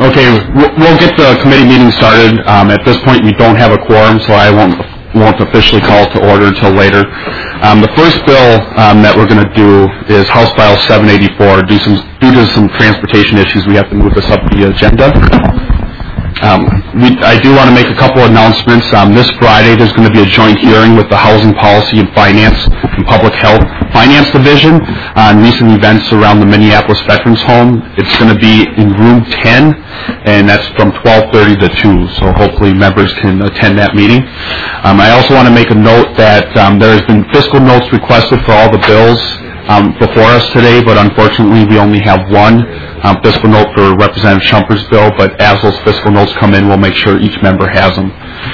Okay, we'll get the committee meeting started. At this point, we don't have a quorum, so I won't officially call to order until later. The first bill that we're going to do is House File 784. Due to some transportation issues, we have to move this up the agenda. I do want to make a couple announcements. This Friday, there's going to be a joint hearing with the Housing Policy and Finance and Public Health Finance Division on recent events around the Minneapolis Veterans Home. It's going to be in room 10, and that's from 12:30 to 2, so hopefully members can attend that meeting. I also want to make a note that there has been fiscal notes requested for all the bills before us today, but unfortunately we only have one fiscal note for Representative Shumper's bill, but as those fiscal notes come in, we'll make sure each member has them.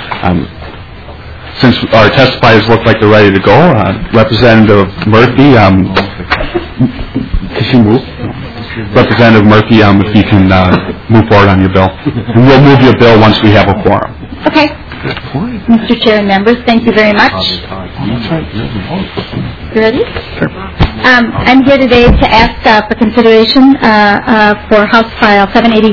Since our testifiers look like they're ready to go, Representative Murphy, can she move? Representative Murphy, if you can move forward on your bill. And we'll move your bill once we have a quorum. Okay. Mr. Chair and members, thank you very much. You ready? Sure. I'm here today to ask for consideration for House File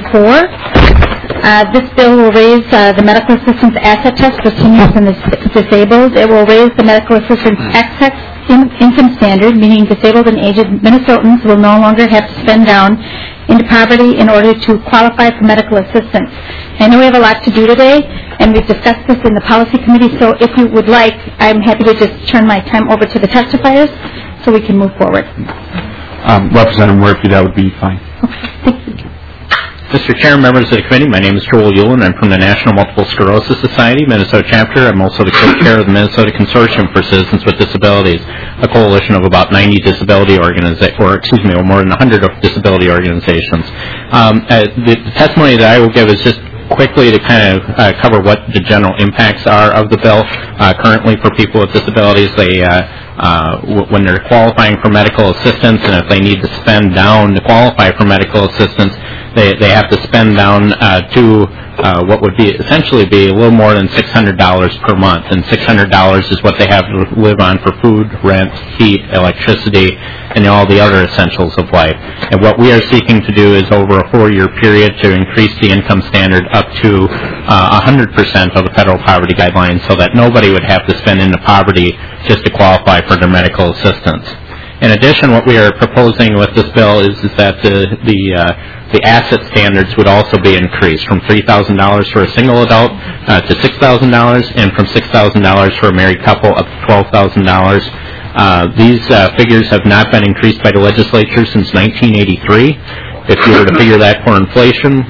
784. This bill will raise the medical assistance asset test for seniors and the disabled. It will raise the medical assistance access income standard, meaning disabled and aged Minnesotans will no longer have to spend down into poverty in order to qualify for medical assistance. I know we have a lot to do today, and we've discussed this in the policy committee, so if you would like, I'm happy to just turn my time over to the testifiers so we can move forward. Representative Murphy, that would be fine. Okay, thank you. Mr. Chair, members of the committee, my name is Joel Yulin. I'm from the National Multiple Sclerosis Society, Minnesota chapter. I'm also the co-chair of the Minnesota Consortium for Citizens with Disabilities, a coalition of about 90 disability organizations, or more than 100 of disability organizations. The testimony that I will give is just quickly to kind of cover what the general impacts are of the bill. Currently, for people with disabilities, they when they're qualifying for medical assistance, and if they need to spend down to qualify for medical assistance, they have to spend down to what would be essentially be a little more than $600 per month, and $600 is what they have to live on for food, rent, heat, electricity, and all the other essentials of life. And what we are seeking to do is over a 4-year period to increase the income standard up to 100% of the federal poverty guidelines, so that nobody would have to spend into poverty just to qualify for their medical assistance. In addition, what we are proposing with this bill is that the asset standards would also be increased from $3,000 for a single adult to $6,000, and from $6,000 for a married couple up to $12,000. These figures have not been increased by the legislature since 1983. If you were to figure that for inflation,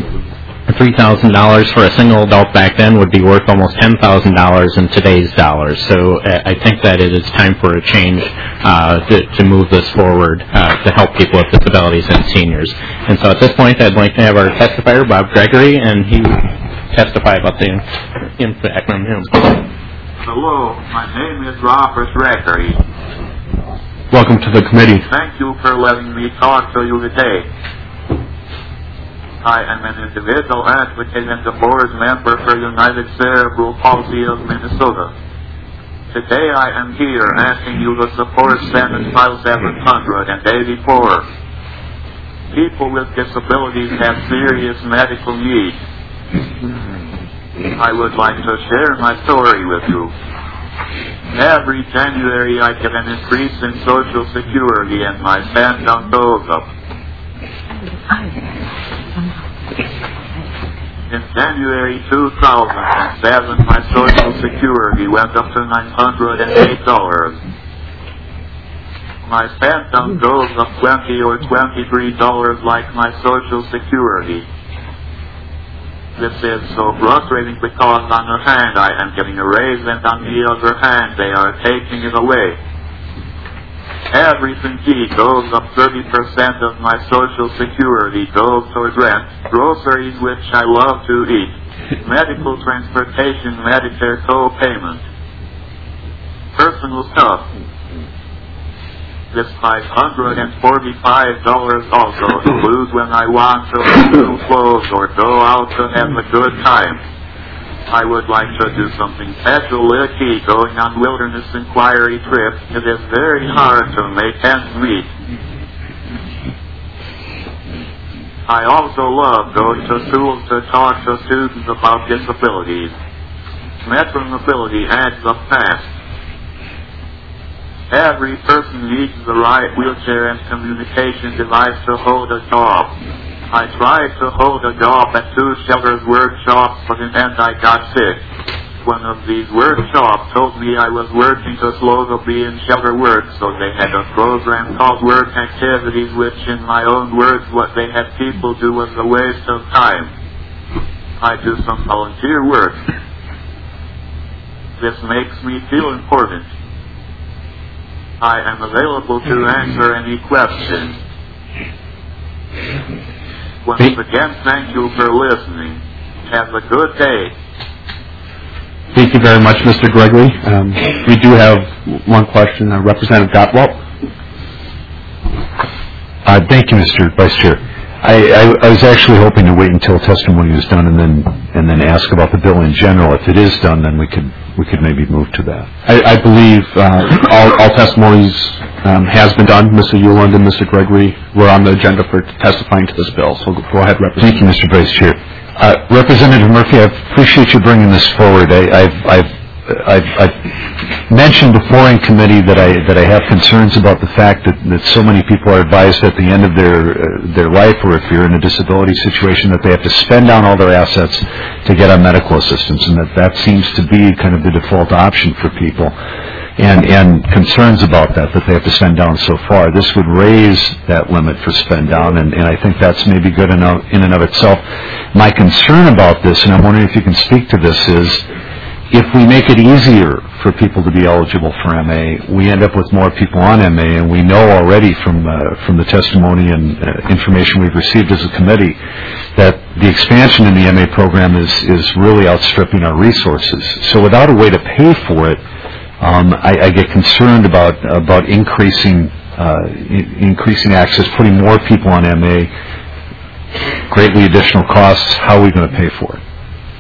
$3,000 for a single adult back then would be worth almost $10,000 in today's dollars. So I think that it is time for a change to move this forward to help people with disabilities and seniors. And so at this point, I'd like to have our testifier, Bob Gregory, and he testify about the impact on him. Hello, my name is Robert Gregory. Welcome to the committee. Thank you for letting me talk to you today. I am an individual advocate and the board member for United Cerebral Palsy of Minnesota. Today I am here asking you to support Senate File 784. People with disabilities have serious medical needs. I would like to share my story with you. Every January I get an increase in Social Security and my spend-down goes up. In January 2007, my Social Security went up to $908. My spend-down goes up $20 or $23 like my Social Security. This is so frustrating because on the hand I am getting a raise and on the other hand they are taking it away. Everything goes up. 30% of my Social Security goes towards rent, groceries which I love to eat, medical transportation, Medicare co-payment, personal stuff. This $545 also includes when I want to buy new clothes or go out to have a good time. I would like to do something special like going on wilderness inquiry trips. It is very hard to make ends meet. I also love going to schools to talk to students about disabilities. Metro mobility adds up fast. Every person needs the right wheelchair and communication device to hold a job. I tried to hold a job at 2 shelters workshops, but in the end I got sick. One of these workshops told me I was working too slow to be in shelter work, so they had a program called Work Activities, which in my own words, what they had people do was a waste of time. I do some volunteer work. This makes me feel important. I am available to answer any questions. Once again, thank you for listening. Have a good day. Thank you very much, Mr. Gregory. We do have one question. Representative Gottwalt. Thank you, Mr. Vice Chair. I was actually hoping to wait until testimony was done and then ask about the bill in general. If it is done, then we could maybe move to that. I believe all testimonies has been done. Mr. Euland and Mr. Gregory were on the agenda for testifying to this bill. So go ahead, Representative. Thank you, Mr. Vice Chair. Representative Murphy, I appreciate you bringing this forward. I've mentioned before in committee that I have concerns about the fact that so many people are advised at the end of their life, or if you're in a disability situation, that they have to spend down all their assets to get on medical assistance, and that seems to be kind of the default option for people. And concerns about that they have to spend down so far. This would raise that limit for spend down, and I think that's maybe good enough in and of itself. My concern about this, and I'm wondering if you can speak to this, is if we make it easier for people to be eligible for MA, we end up with more people on MA, and we know already from the testimony and information we've received as a committee that the expansion in the MA program is really outstripping our resources. So without a way to pay for it, I get concerned about increasing access, putting more people on MA, greatly additional costs. How are we going to pay for it?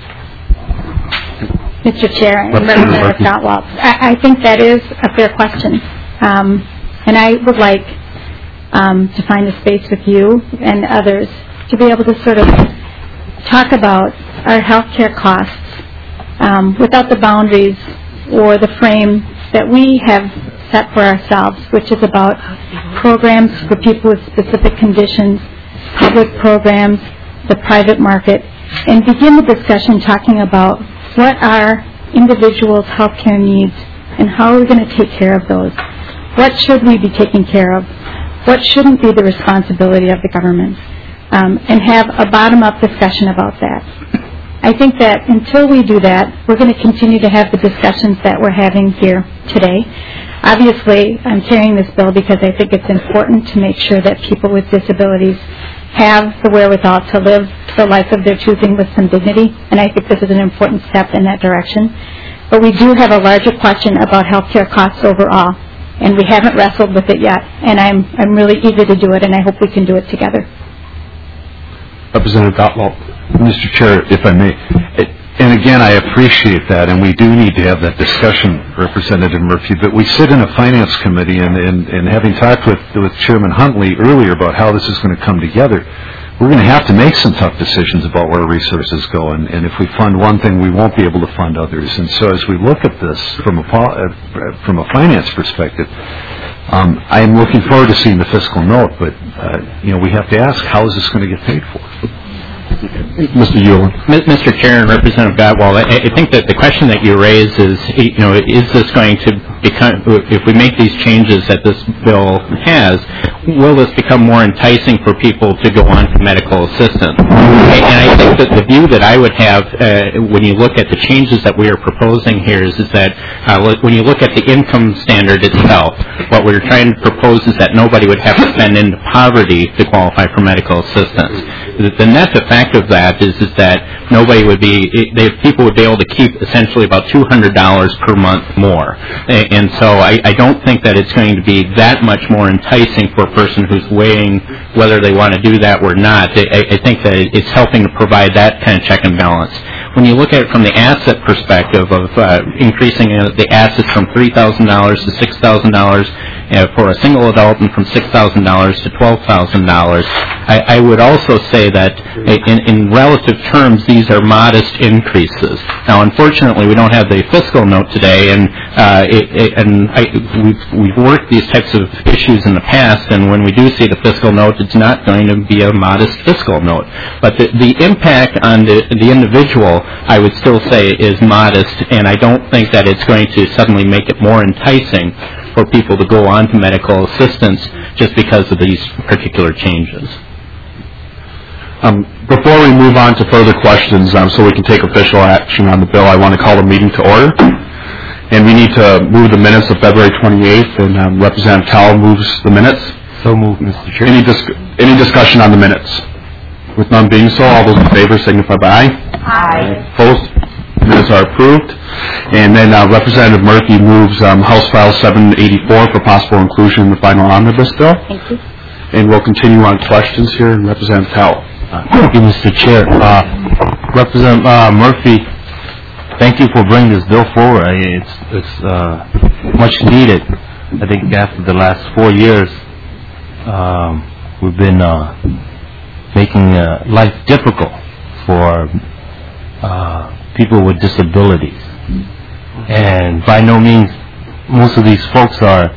Mr. Chair and Representative Gottwalt, I think that is a fair question, and I would like to find a space with you and others to be able to sort of talk about our health care costs without the boundaries or the frame that we have set for ourselves, which is about programs for people with specific conditions, public programs, the private market, and begin the discussion talking about what are individuals' health care needs and how are we going to take care of those? What should we be taking care of? What shouldn't be the responsibility of the government? And have a bottom-up discussion about that. I think that until we do that, we're going to continue to have the discussions that we're having here today. Obviously, I'm carrying this bill because I think it's important to make sure that people with disabilities have the wherewithal to live the life of their choosing with some dignity, and I think this is an important step in that direction. But we do have a larger question about health care costs overall, and we haven't wrestled with it yet, and I'm really eager to do it, and I hope we can do it together. Representative Gottwalt. Mr. Chair, if I may, and again, I appreciate that, and we do need to have that discussion, Representative Murphy, but we sit in a finance committee, and having talked with Chairman Huntley earlier about how this is going to come together, we're going to have to make some tough decisions about where resources go, and if we fund one thing, we won't be able to fund others. And so as we look at this from a finance perspective, I am looking forward to seeing the fiscal note, but we have to ask, how is this going to get paid for? Mr. Euland. Mr. Chair and Representative Gottwalt, I think that the question that you raise is, is this going to become, if we make these changes that this bill has, will this become more enticing for people to go on to medical assistance? And I think that the view that I would have when you look at the changes that we are proposing here is that when you look at the income standard itself, what we're trying to propose is that nobody would have to spend into poverty to qualify for medical assistance. The net effect of that is that nobody would be, people would be able to keep essentially about $200 per month more. And so I don't think that it's going to be that much more enticing for a person who's weighing whether they want to do that or not. I think that it's helping to provide that kind of check and balance. When you look at it from the asset perspective of increasing the assets from $3,000 to $6,000, for a single adult and from $6,000 to $12,000. I would also say that in relative terms, these are modest increases. Now, unfortunately, we don't have the fiscal note today, and we've worked these types of issues in the past, and when we do see the fiscal note, it's not going to be a modest fiscal note. But the impact on the individual, I would still say, is modest, and I don't think that it's going to suddenly make it more enticing for people to go on to medical assistance just because of these particular changes. Before we move on to further questions, so we can take official action on the bill, I want to call the meeting to order. And we need to move the minutes of February 28th, and Representative Towle moves the minutes. So moved, Mr. Chair. Any discussion on the minutes? With none being so, all those in favor signify by aye. Aye. Opposed? Minutes are approved. And then Representative Murphy moves House File 784 for possible inclusion in the final omnibus bill. Thank you. And we'll continue on questions here. And Representative Towle. Thank you, Mr. Chair. Representative Murphy, thank you for bringing this bill forward. It's much needed. I think after the last 4 years, we've been making life difficult for people with disabilities. And by no means, most of these folks are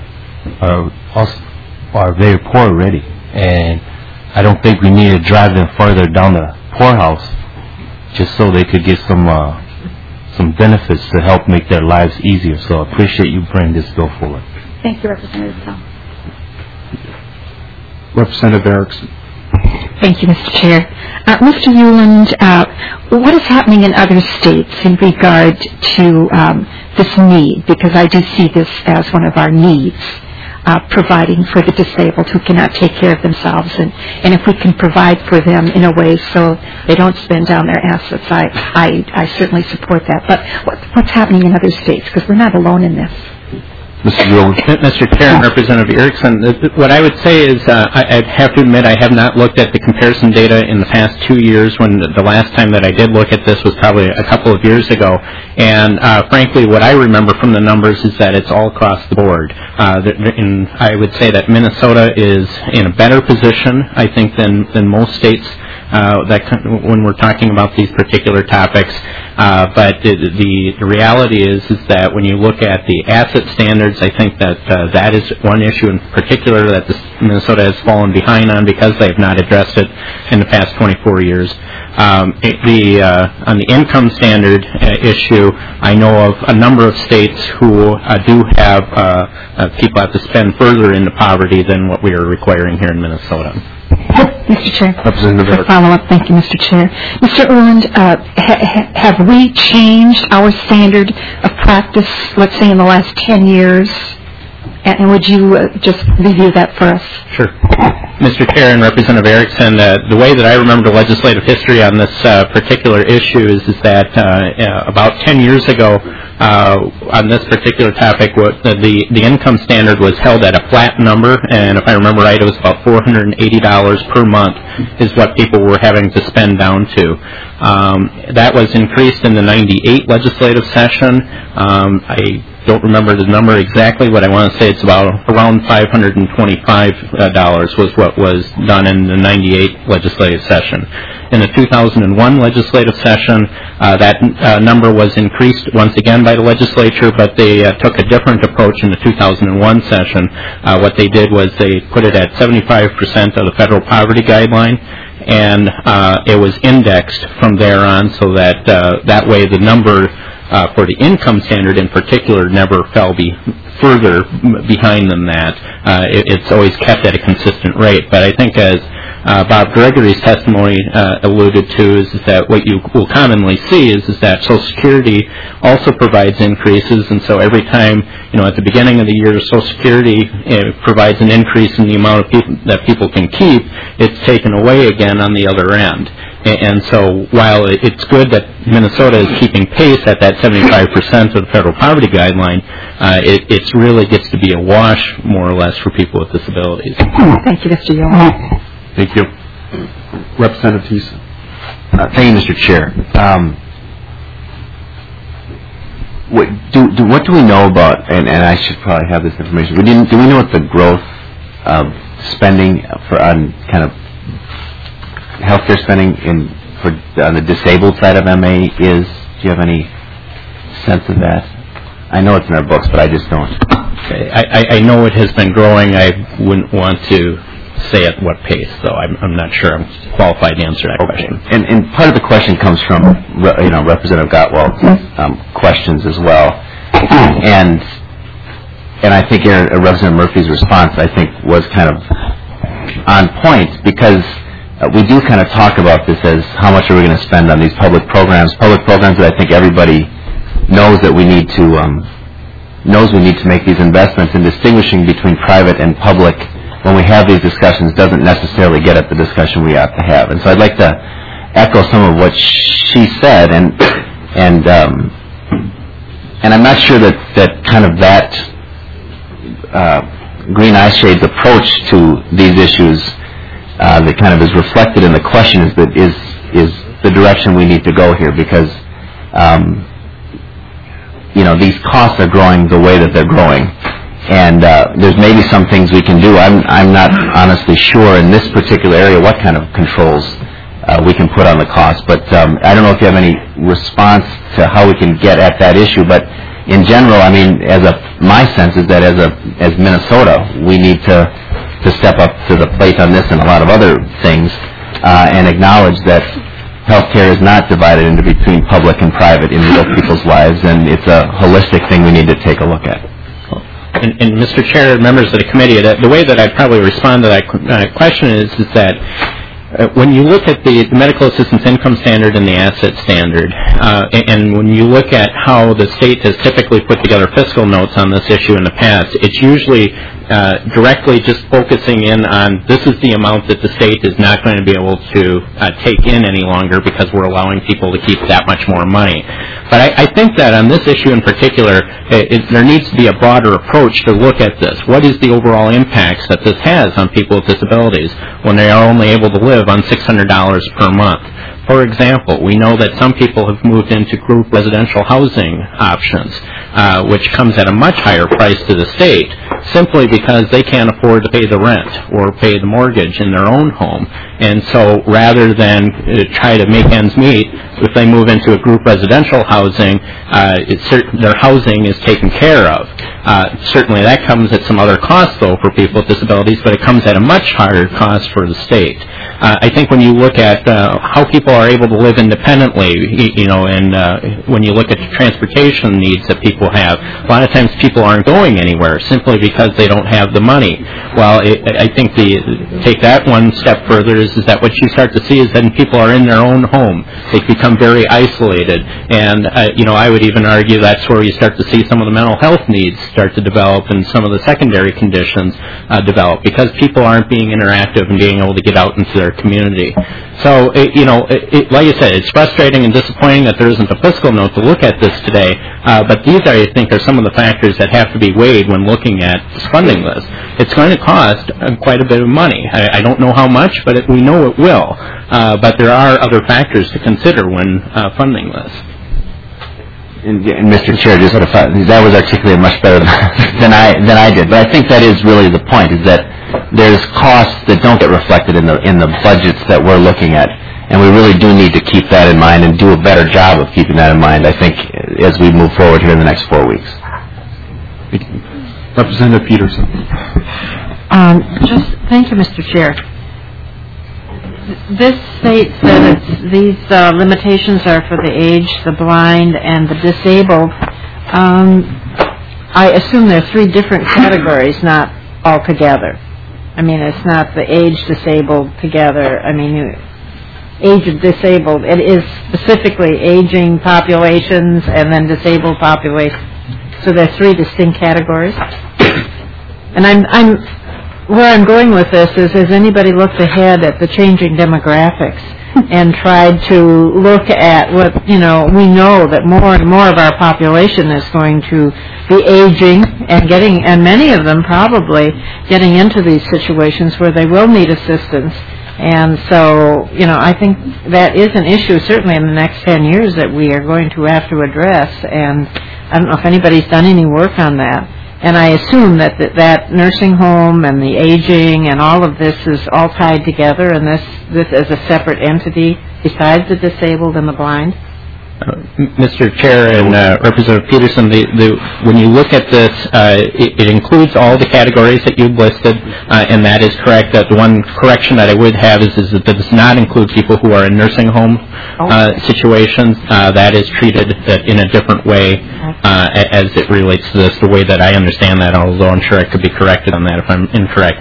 very poor already. And I don't think we need to drive them further down the poorhouse just so they could get some benefits to help make their lives easier. So I appreciate you bringing this bill forward. Thank you, Representative Towle. Representative Erickson. Thank you, Mr. Chair. Mr. Euland, what is happening in other states in regard to this need? Because I do see this as one of our needs. Providing for the disabled who cannot take care of themselves, and if we can provide for them in a way so they don't spend down their assets, I certainly support that. But what's happening in other states? Because we're not alone in this. Mr. Chair and Representative Erickson, what I would say is I'd have to admit I have not looked at the comparison data in the past 2 years, when the last time that I did look at this was probably a couple of years ago. And frankly, what I remember from the numbers is that it's all across the board. I would say that Minnesota is in a better position, I think, than most states when we're talking about these particular topics. But the reality is that when you look at the asset standards, I think that that is one issue in particular that Minnesota has fallen behind on because they have not addressed it in the past 24 years. On the income standard issue, I know of a number of states who do have people have to spend further into poverty than what we are requiring here in Minnesota. Mr. Chair, for follow-up, thank you, Mr. Chair. Mr. Euland, have we changed our standard of practice, let's say, in the last 10 years? And would you just review that for us? Sure. Mr. Chair and Representative Erickson, the way that I remember the legislative history on this particular issue is that about 10 years ago, on this particular topic, the income standard was held at a flat number, and if I remember right, it was about $480 per month is what people were having to spend down to. That was increased in the 98 legislative session. I don't remember the number exactly, but I want to say it's around $525 was what was done in the 98 legislative session. In the 2001 legislative session, that number was increased once again by the legislature, but they took a different approach in the 2001 session. What they did was they put it at 75% of the federal poverty guideline, and it was indexed from there on so that that way the number for the income standard in particular never fell further behind than that. It's always kept at a consistent rate. But I think as Bob Gregory's testimony alluded to is that what you will commonly see is that Social Security also provides increases, and so every time, at the beginning of the year, Social Security provides an increase in the amount of people that people can keep, it's taken away again on the other end. And so while it's good that Minnesota is keeping pace at that 75% of the federal poverty guideline, it really gets to be a wash, more or less, for people with disabilities. Thank you, Mr. Young. Thank you. Representative Thiessen. Thank you, Mr. Chair. what do we know about? And I should probably have this information. Do we know what the growth of spending on kind of healthcare spending on the disabled side of MA is? Do you have any sense of that? I know it's in our books, but I just don't. Okay. I know it has been growing. I wouldn't want to say at what pace, though. I'm not sure I'm qualified to answer that question. And part of the question comes from Representative Gottwald's questions as well, and I think Representative Murphy's response was kind of on point, because we do kind of talk about this as how much are we going to spend on these public programs that I think everybody knows that we need to make these investments, and distinguishing between private and public when we have these discussions doesn't necessarily get at the discussion we have to have. And so I'd like to echo some of what she said, and I'm not sure that kind of that Green Eyeshade's approach to these issues that kind of is reflected in the question is the direction we need to go here, because these costs are growing the way that they're growing, and there's maybe some things we can do. I'm not honestly sure in this particular area what kind of controls we can put on the cost, but I don't know if you have any response to how we can get at that issue. But in general, I mean, my sense is that as Minnesota, we need to step up to the plate on this and a lot of other things, and acknowledge that healthcare is not divided into between public and private in real people's lives, and it's a holistic thing we need to take a look at. And Mr. Chair, members of the committee, the way that I'd probably respond to that question is that when you look at the medical assistance income standard and the asset standard, and when you look at how the state has typically put together fiscal notes on this issue in the past, it's usually directly just focusing in on this is the amount that the state is not going to be able to take in any longer because we're allowing people to keep that much more money. But I think that on this issue in particular, there needs to be a broader approach to look at this. What is the overall impacts that this has on people with disabilities when they are only able to live on $600 per month? For example, we know that some people have moved into group residential housing options, which comes at a much higher price to the state, simply because they can't afford to pay the rent or pay the mortgage in their own home. And so rather than try to make ends meet, if they move into a group residential housing, their housing is taken care of. Certainly that comes at some other cost, though, for people with disabilities, but it comes at a much higher cost for the state. I think when you look at how people are able to live independently, and when you look at the transportation needs that people have, a lot of times people aren't going anywhere simply because they don't have the money. Well, I think take that one step further is that what you start to see is that people are in their own home. They become very isolated, and I would even argue that's where you start to see some of the mental health needs start to develop and some of the secondary conditions develop, because people aren't being interactive and being able to get out into their community. So, like I said, it's frustrating and disappointing that there isn't a fiscal note to look at this today, but these, I think, are some of the factors that have to be weighed when looking at funding this. It's going to cost quite a bit of money. I don't know how much, but we know it will. But there are other factors to consider when funding this. And Mr. Chair, that was articulated much better than I did. But I think that is really the point: is that there's costs that don't get reflected in the budgets that we're looking at, and we really do need to keep that in mind and do a better job of keeping that in mind, I think, as we move forward here in the next 4 weeks. Representative Peterson. Thank you, Mr. Chair. This states that these limitations are for the aged, the blind, and the disabled. I assume there are 3 different categories, not all together. I mean, it's not the aged, disabled together. I mean, aged, disabled. It is specifically aging populations and then disabled populations. So there are 3 distinct categories. And where I'm going with this is, has anybody looked ahead at the changing demographics and tried to look at what, we know that more and more of our population is going to be aging and many of them probably getting into these situations where they will need assistance. And so, I think that is an issue certainly in the next 10 years that we are going to have to address. And I don't know if anybody's done any work on that. And I assume that that nursing home and the aging and all of this is all tied together, and this is a separate entity besides the disabled and the blind? Mr. Chair and Representative Peterson, when you look at this, it includes all the categories that you've listed, and that is correct. The one correction that I would have is that it does not include people who are in nursing home situations. That is treated in a different way as it relates to this, the way that I understand that, although I'm sure I could be corrected on that if I'm incorrect.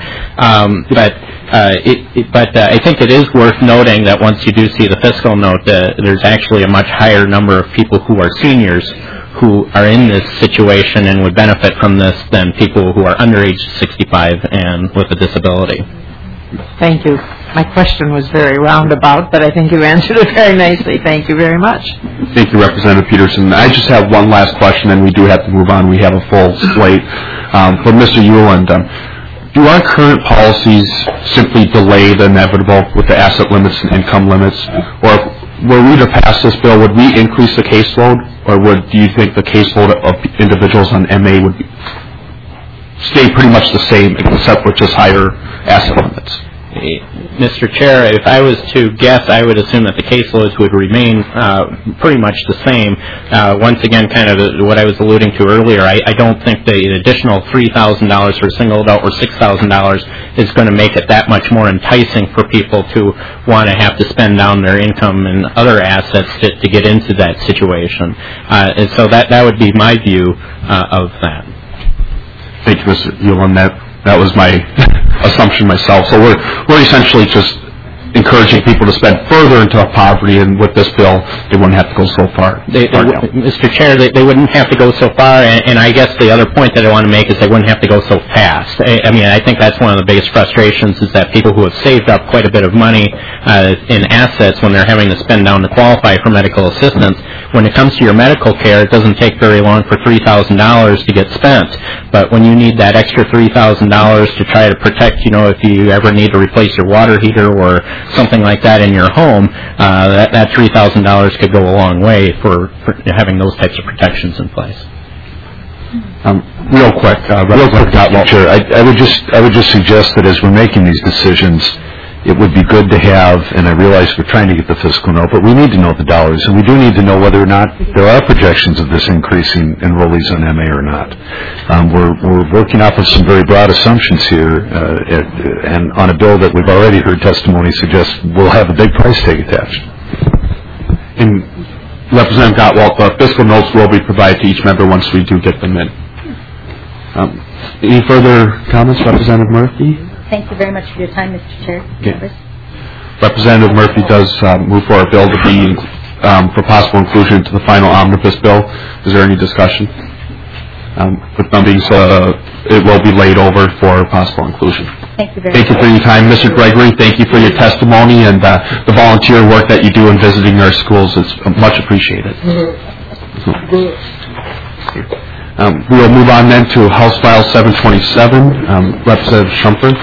But I think it is worth noting that once you do see the fiscal note, there's actually a much higher number of people who are seniors who are in this situation and would benefit from this than people who are under age 65 and with a disability. Thank you. My question was very roundabout, but I think you answered it very nicely. Thank you very much. Thank you, Representative Peterson. I just have one last question, and we do have to move on. We have a full slate. For Mr. Ueland, do our current policies simply delay the inevitable with the asset limits and income limits? Or were we to pass this bill, would we increase the caseload? Or do you think the caseload of individuals on MA would stay pretty much the same, except with just higher asset limits? Mr. Chair, if I was to guess, I would assume that the caseloads would remain pretty much the same. Once again, kind of what I was alluding to earlier, I don't think the additional $3,000 for a single adult or $6,000 is going to make it that much more enticing for people to want to have to spend down their income and other assets to get into that situation. And so that would be my view of that. Thank you, Mr. Ueland. That was my assumption myself. So we're essentially just encouraging people to spend further into poverty, and with this bill, they wouldn't have to go so far. Mr. Chair, they wouldn't have to go so far, and I guess the other point that I want to make is they wouldn't have to go so fast. I mean, I think that's one of the biggest frustrations is that people who have saved up quite a bit of money in assets when they're having to spend down to qualify for medical assistance, when it comes to your medical care, it doesn't take very long for $3,000 to get spent. But when you need that extra $3,000 to try to protect, if you ever need to replace your water heater or something like that in your home, that $3,000 could go a long way for having those types of protections in place. Real quick, Chair, I would just suggest that as we're making these decisions, it would be good to have, and I realize we're trying to get the fiscal note, but we need to know the dollars, and we do need to know whether or not there are projections of this increasing enrollees on MA or not. We're working off of some very broad assumptions here, and on a bill that we've already heard testimony suggest will have a big price tag attached. And Representative Gottwalt, the fiscal notes will be provided to each member once we do get them in. Any further comments, Representative Murphy? Thank you very much for your time, Mr. Chair. Okay. Representative Murphy does move for a bill to be for possible inclusion into the final omnibus bill. Is there any discussion? With them being so, it will be laid over for possible inclusion. Thank you very much. Thank you for your time, Mr. Gregory. Thank you for your testimony and the volunteer work that you do in visiting our schools. It's much appreciated. We will move on then to House File 727. Representative Shumpert.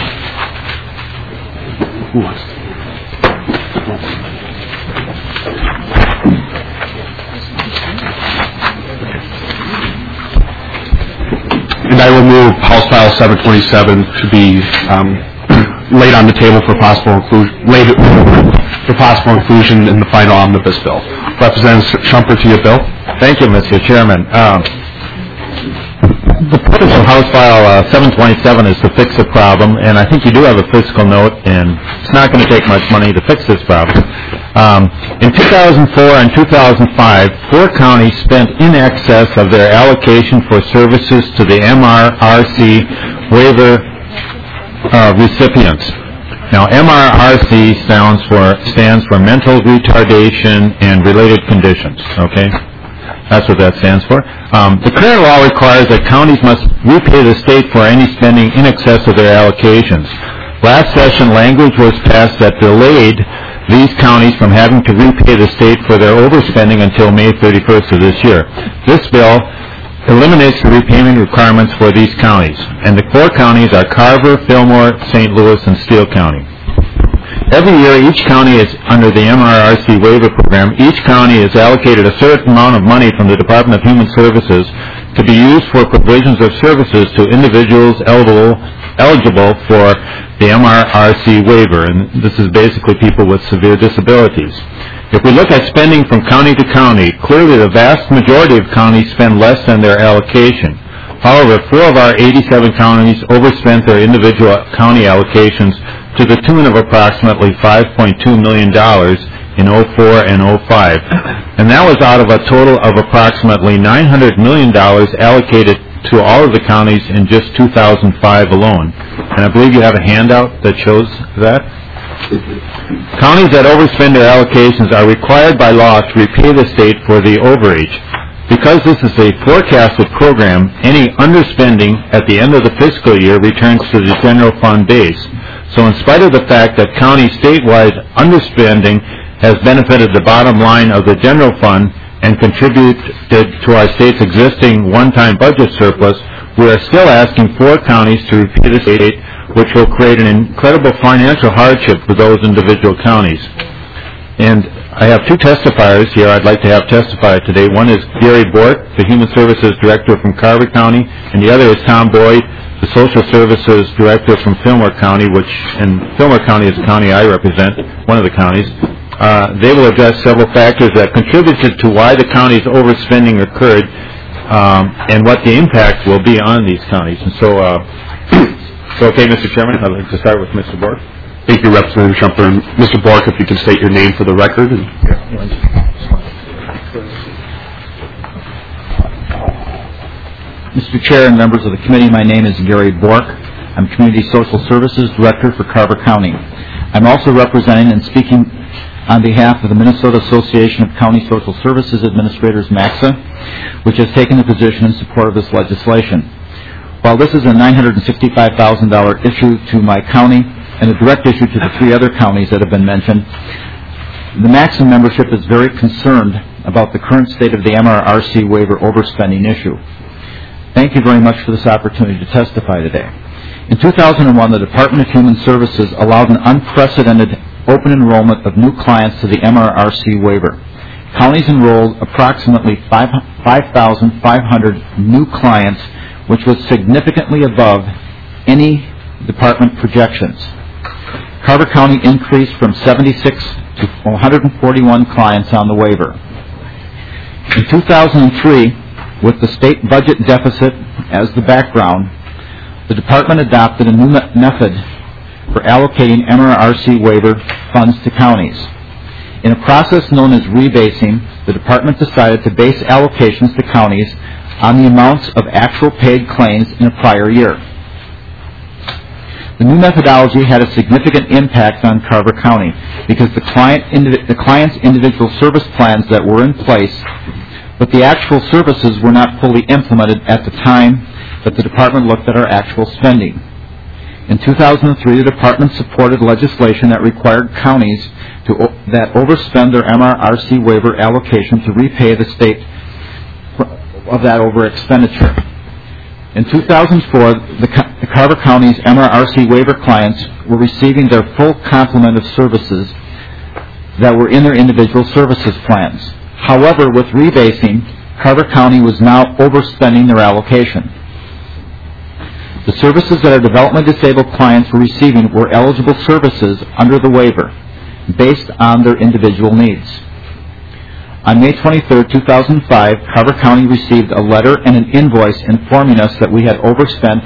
And I will move House File 727 to be laid on the table for possible inclusion in the final omnibus bill. Representative Shumpert, to your bill. Thank you, Mr. Chairman. The purpose of House File 727 is to fix a problem, and I think you do have a fiscal note, and it's not going to take much money to fix this problem. In 2004 and 2005, 4 counties spent in excess of their allocation for services to the MRRC waiver recipients. Now, MRRC stands for mental retardation and related conditions, okay? That's what that stands for. The current law requires that counties must repay the state for any spending in excess of their allocations. Last session, language was passed that delayed these counties from having to repay the state for their overspending until May 31st of this year. This bill eliminates the repayment requirements for these counties, and the 4 counties are Carver, Fillmore, St. Louis, and Steele County. Every year, each county is under the MRRC waiver program. Each county is allocated a certain amount of money from the Department of Human Services to be used for provisions of services to individuals eligible for the MRRC waiver, and this is basically people with severe disabilities. If we look at spending from county to county, clearly the vast majority of counties spend less than their allocation. However, 4 of our 87 counties overspent their individual county allocations to the tune of approximately $5.2 million in 04 and 05. And that was out of a total of approximately $900 million allocated to all of the counties in just 2005 alone. And I believe you have a handout that shows that. Counties that overspend their allocations are required by law to repay the state for the overage. Because this is a forecasted program, any underspending at the end of the fiscal year returns to the general fund base. So in spite of the fact that county statewide underspending has benefited the bottom line of the general fund and contributed to our state's existing one-time budget surplus, we are still asking 4 counties to repay the state, which will create an incredible financial hardship for those individual counties. And I have 2 testifiers here I'd like to have testify today. One is Gary Bork, the Human Services Director from Carver County, and the other is Tom Boyd, the Social Services Director from Fillmore County, and Fillmore County is the county I represent, one of the counties. They will address several factors that contributed to why the county's overspending occurred and what the impact will be on these counties. And so, okay, Mr. Chairman, I'd like to start with Mr. Bork. Thank you, Representative Shumper. And Mr. Bork, if you can state your name for the record. Mr. Chair and members of the committee, my name is Gary Bork. I'm Community Social Services Director for Carver County. I'm also representing and speaking on behalf of the Minnesota Association of County Social Services Administrators, MACSA, which has taken the position in support of this legislation. While this is a $965,000 issue to my county and a direct issue to the 3 other counties that have been mentioned, the MACSA membership is very concerned about the current state of the MRRC waiver overspending issue. Thank you very much for this opportunity to testify today. In 2001, the Department of Human Services allowed an unprecedented open enrollment of new clients to the MRRC waiver. Counties enrolled approximately 5,500 new clients, which was significantly above any department projections. Carver County increased from 76 to 141 clients on the waiver. In 2003, with the state budget deficit as the background, the department adopted a new method for allocating MRRC waiver funds to counties. In a process known as rebasing, the department decided to base allocations to counties on the amounts of actual paid claims in a prior year. The new methodology had a significant impact on Carver County because the client's individual service plans that were in place, but the actual services were not fully implemented at the time that the department looked at our actual spending. In 2003, the department supported legislation that required counties that overspend their MRRC waiver allocation to repay the state of that over expenditure. In 2004, the Carver County's MRRC waiver clients were receiving their full complement of services that were in their individual services plans. However, with rebasing, Carver County was now overspending their allocation. The services that our developmentally disabled clients were receiving were eligible services under the waiver, based on their individual needs. On May 23, 2005, Carver County received a letter and an invoice informing us that we had overspent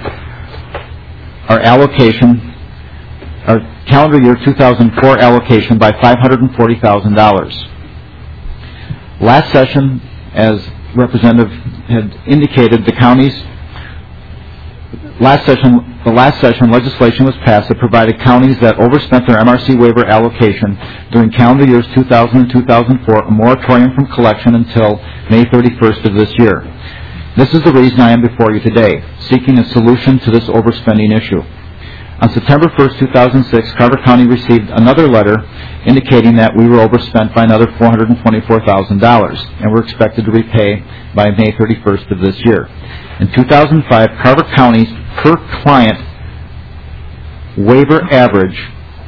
our allocation, our calendar year 2004 allocation by $540,000. Last session, as Representative had indicated, the last session legislation was passed that provided counties that overspent their MRC waiver allocation during calendar years 2000 and 2004 a moratorium from collection until May 31st of this year. This is the reason I am before you today, seeking a solution to this overspending issue. On September 1st, 2006, Carver County received another letter indicating that we were overspent by another $424,000 and were expected to repay by May 31st of this year. In 2005, Carver County's per client waiver average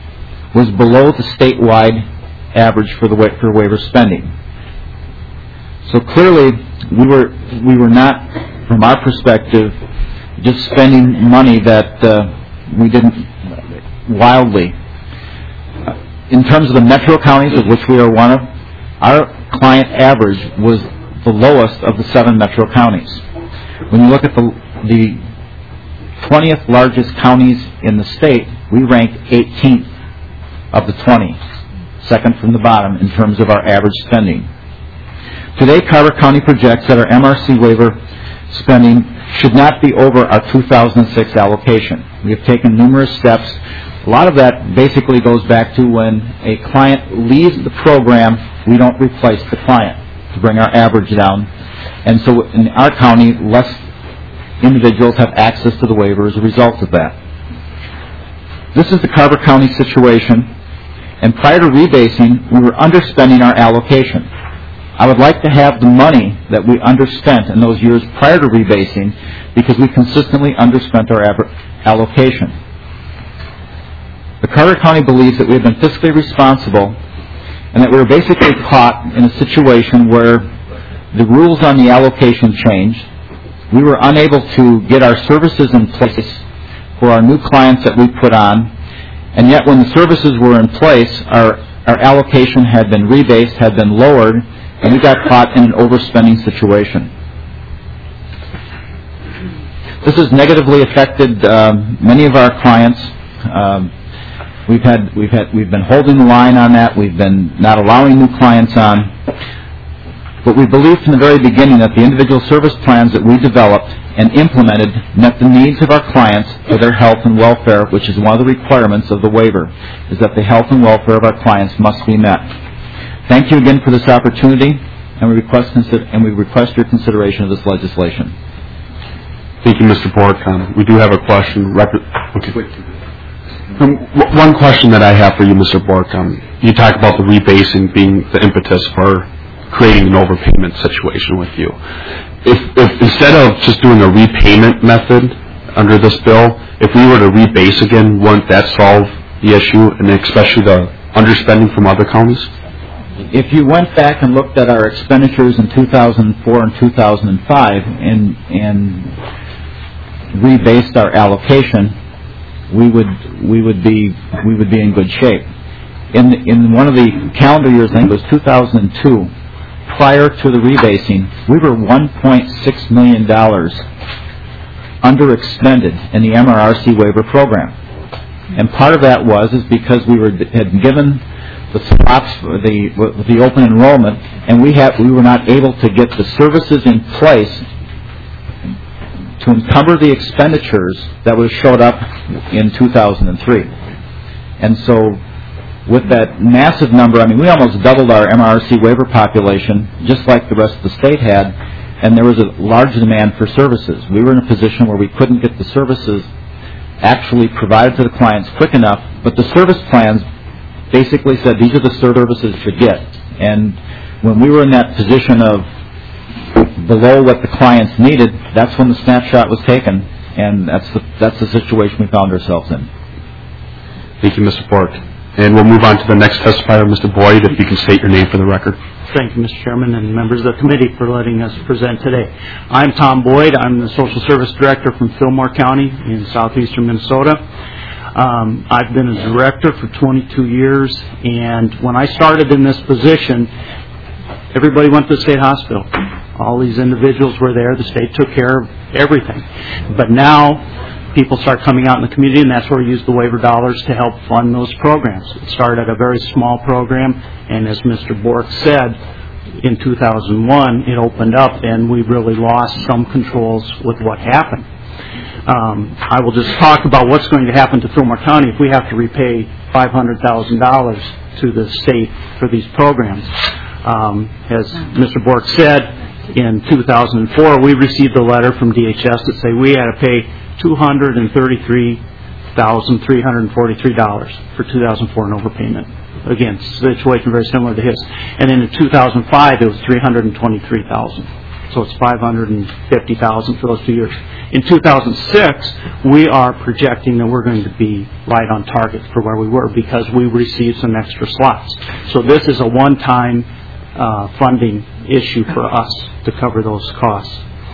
was below the statewide average for waiver spending. So clearly, we were not, from our perspective, just spending money that we didn't wildly. In terms of the metro counties, of which we are one of, our client average was the lowest of the 7 metro counties. When you look at the 20th largest counties in the state, we ranked 18th of the 20, second from the bottom in terms of our average spending. Today, Carver County projects that our MRC waiver spending should not be over our 2006 allocation. We have taken numerous steps. A lot of that basically goes back to when a client leaves the program, we don't replace the client to bring our average down. And so in our county, less individuals have access to the waiver as a result of that. This is the Carver County situation, and prior to rebasing, we were underspending our allocation. I would like to have the money that we underspent in those years prior to rebasing because we consistently underspent our allocation. The Carver County believes that we have been fiscally responsible and that we were basically caught in a situation where the rules on the allocation changed. We were unable to get our services in place for our new clients that we put on, and yet when the services were in place, our allocation had been rebased, had been lowered, and we got caught in an overspending situation. This has negatively affected many of our clients. We've been holding the line on that. We've been not allowing new clients on. But we believed from the very beginning that the individual service plans that we developed and implemented met the needs of our clients for their health and welfare, which is one of the requirements of the waiver, is that the health and welfare of our clients must be met. Thank you again for this opportunity, and we request your consideration of this legislation. Thank you, Mr. Bork. We do have a question. One question that I have for you, Mr. Bork. You talk about the rebasing being the impetus for creating an overpayment situation with you. If instead of just doing a repayment method under this bill, if we were to rebase again, wouldn't that solve the issue, and especially the underspending from other counties? If you went back and looked at our expenditures in 2004 and 2005 and rebased our allocation, we would be in good shape. In one of the calendar years, I think it was 2002, prior to the rebasing, we were $1.6 million underexpended in the MRRC waiver program. And part of that is because we had given the slots for the open enrollment, and we were not able to get the services in place to encumber the expenditures that would have showed up in 2003. And so with that massive number, I mean, we almost doubled our MRRC waiver population, just like the rest of the state had, and there was a large demand for services. We were in a position where we couldn't get the services actually provided to the clients quick enough, but the service plans basically said these are the services to get. And when we were in that position of below what the clients needed, that's when the snapshot was taken, and that's the situation we found ourselves in. Thank you, Mr. Bork. And we'll move on to the next testifier, Mr. Boyd, if you can state your name for the record. Thank you, Mr. Chairman, and members of the committee for letting us present today. I'm Tom Boyd. I'm the Social Service Director from Fillmore County in southeastern Minnesota. I've been a director for 22 years, and when I started in this position, everybody went to the state hospital. All these individuals were there. The state took care of everything. But now people start coming out in the community, and that's where we use the waiver dollars to help fund those programs. It started at a very small program, and as Mr. Bork said, in 2001 it opened up, and we really lost some controls with what happened. I will just talk about what's going to happen to Fillmore County if we have to repay $500,000 to the state for these programs. As Mr. Bork said, in 2004 we received a letter from DHS that said we had to pay $233,343 for 2004 in overpayment. Again, situation very similar to his. And then in 2005 it was $323,000. So it's $550,000 for those 2 years. In 2006, we are projecting that we're going to be right on target for where we were because we received some extra slots. So this is a one-time funding issue for us to cover those costs.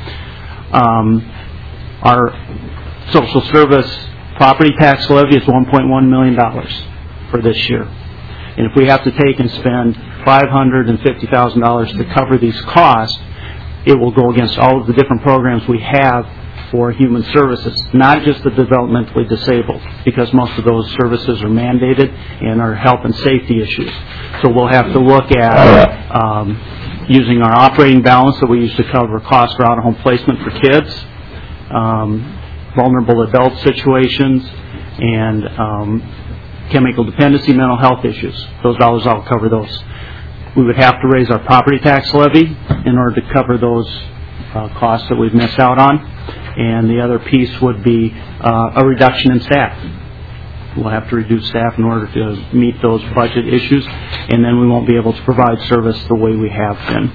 Our social service property tax levy is $1.1 million for this year. And if we have to take and spend $550,000 to cover these costs, it will go against all of the different programs we have for human services, not just the developmentally disabled, because most of those services are mandated and are health and safety issues. So we'll have to look at using our operating balance that we use to cover costs for out-of-home placement for kids, vulnerable adult situations, and chemical dependency, mental health issues. Those dollars all cover those. We would have to raise our property tax levy in order to cover those costs that we've missed out on. And the other piece would be a reduction in staff. We'll have to reduce staff in order to meet those budget issues, and then we won't be able to provide service the way we have been.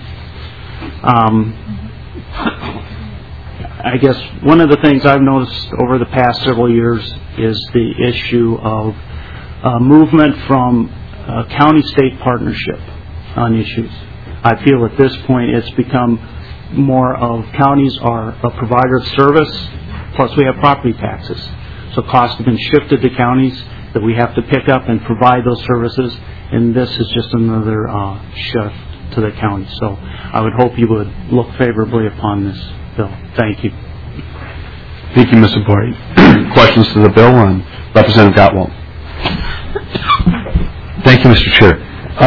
I guess one of the things I've noticed over the past several years is the issue of movement from county-state partnership on issues. I feel at this point it's become more of counties are a provider of service, plus we have property taxes. So costs have been shifted to counties that we have to pick up and provide those services, and this is just another shift to the county. So I would hope you would look favorably upon this bill. Thank you. Thank you, Mr. Boyd. Questions to the bill? Representative Gottwald. Thank you, Mr. Chair.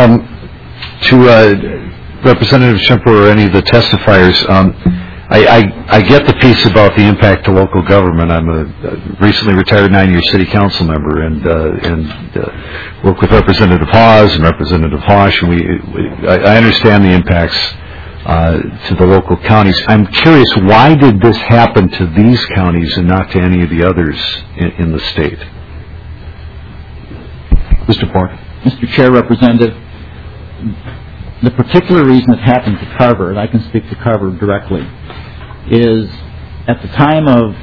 To Representative Schimper or any of the testifiers, I get the piece about the impact to local government. I'm a recently retired 9-year city council member and work with Representative Hawes and Representative Hosh, and I understand the impacts to the local counties. I'm curious, why did this happen to these counties and not to any of the others in the state? Mr. Bork. Mr. Chair, Representative, the particular reason it happened to Carver, and I can speak to Carver directly, is at the time of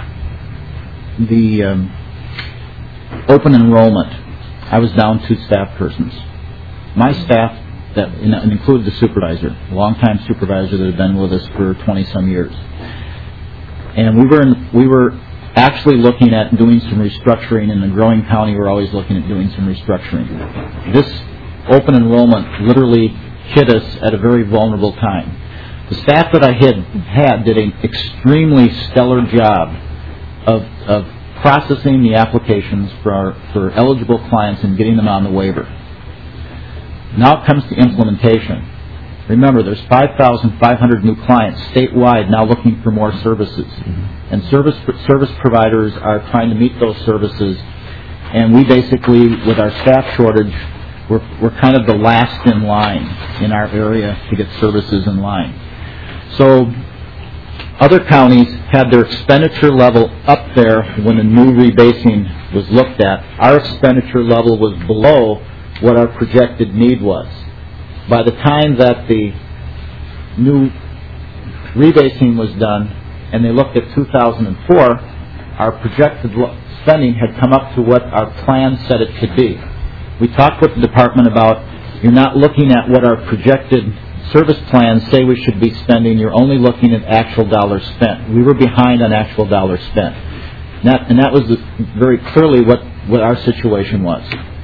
the open enrollment, I was down 2 staff persons. My staff, that included the supervisor, a longtime supervisor that had been with us for 20-some years. And we were actually looking at doing some restructuring. In the growing county, we're always looking at doing some restructuring. This open enrollment literally hit us at a very vulnerable time. The staff that I had did an extremely stellar job of processing the applications for eligible clients and getting them on the waiver. Now it comes to implementation. Remember, there's 5,500 new clients statewide now looking for more services. And service providers are trying to meet those services. And we basically, with our staff shortage, we're kind of the last in line in our area to get services in line. So other counties had their expenditure level up there when the new rebasing was looked at. Our expenditure level was below what our projected need was. By the time that the new rebasing was done and they looked at 2004, our projected spending had come up to what our plan said it could be. We talked with the department about, you're not looking at what our projected service plans say we should be spending, you're only looking at actual dollars spent. We were behind on actual dollars spent. And that was very clearly what our situation was.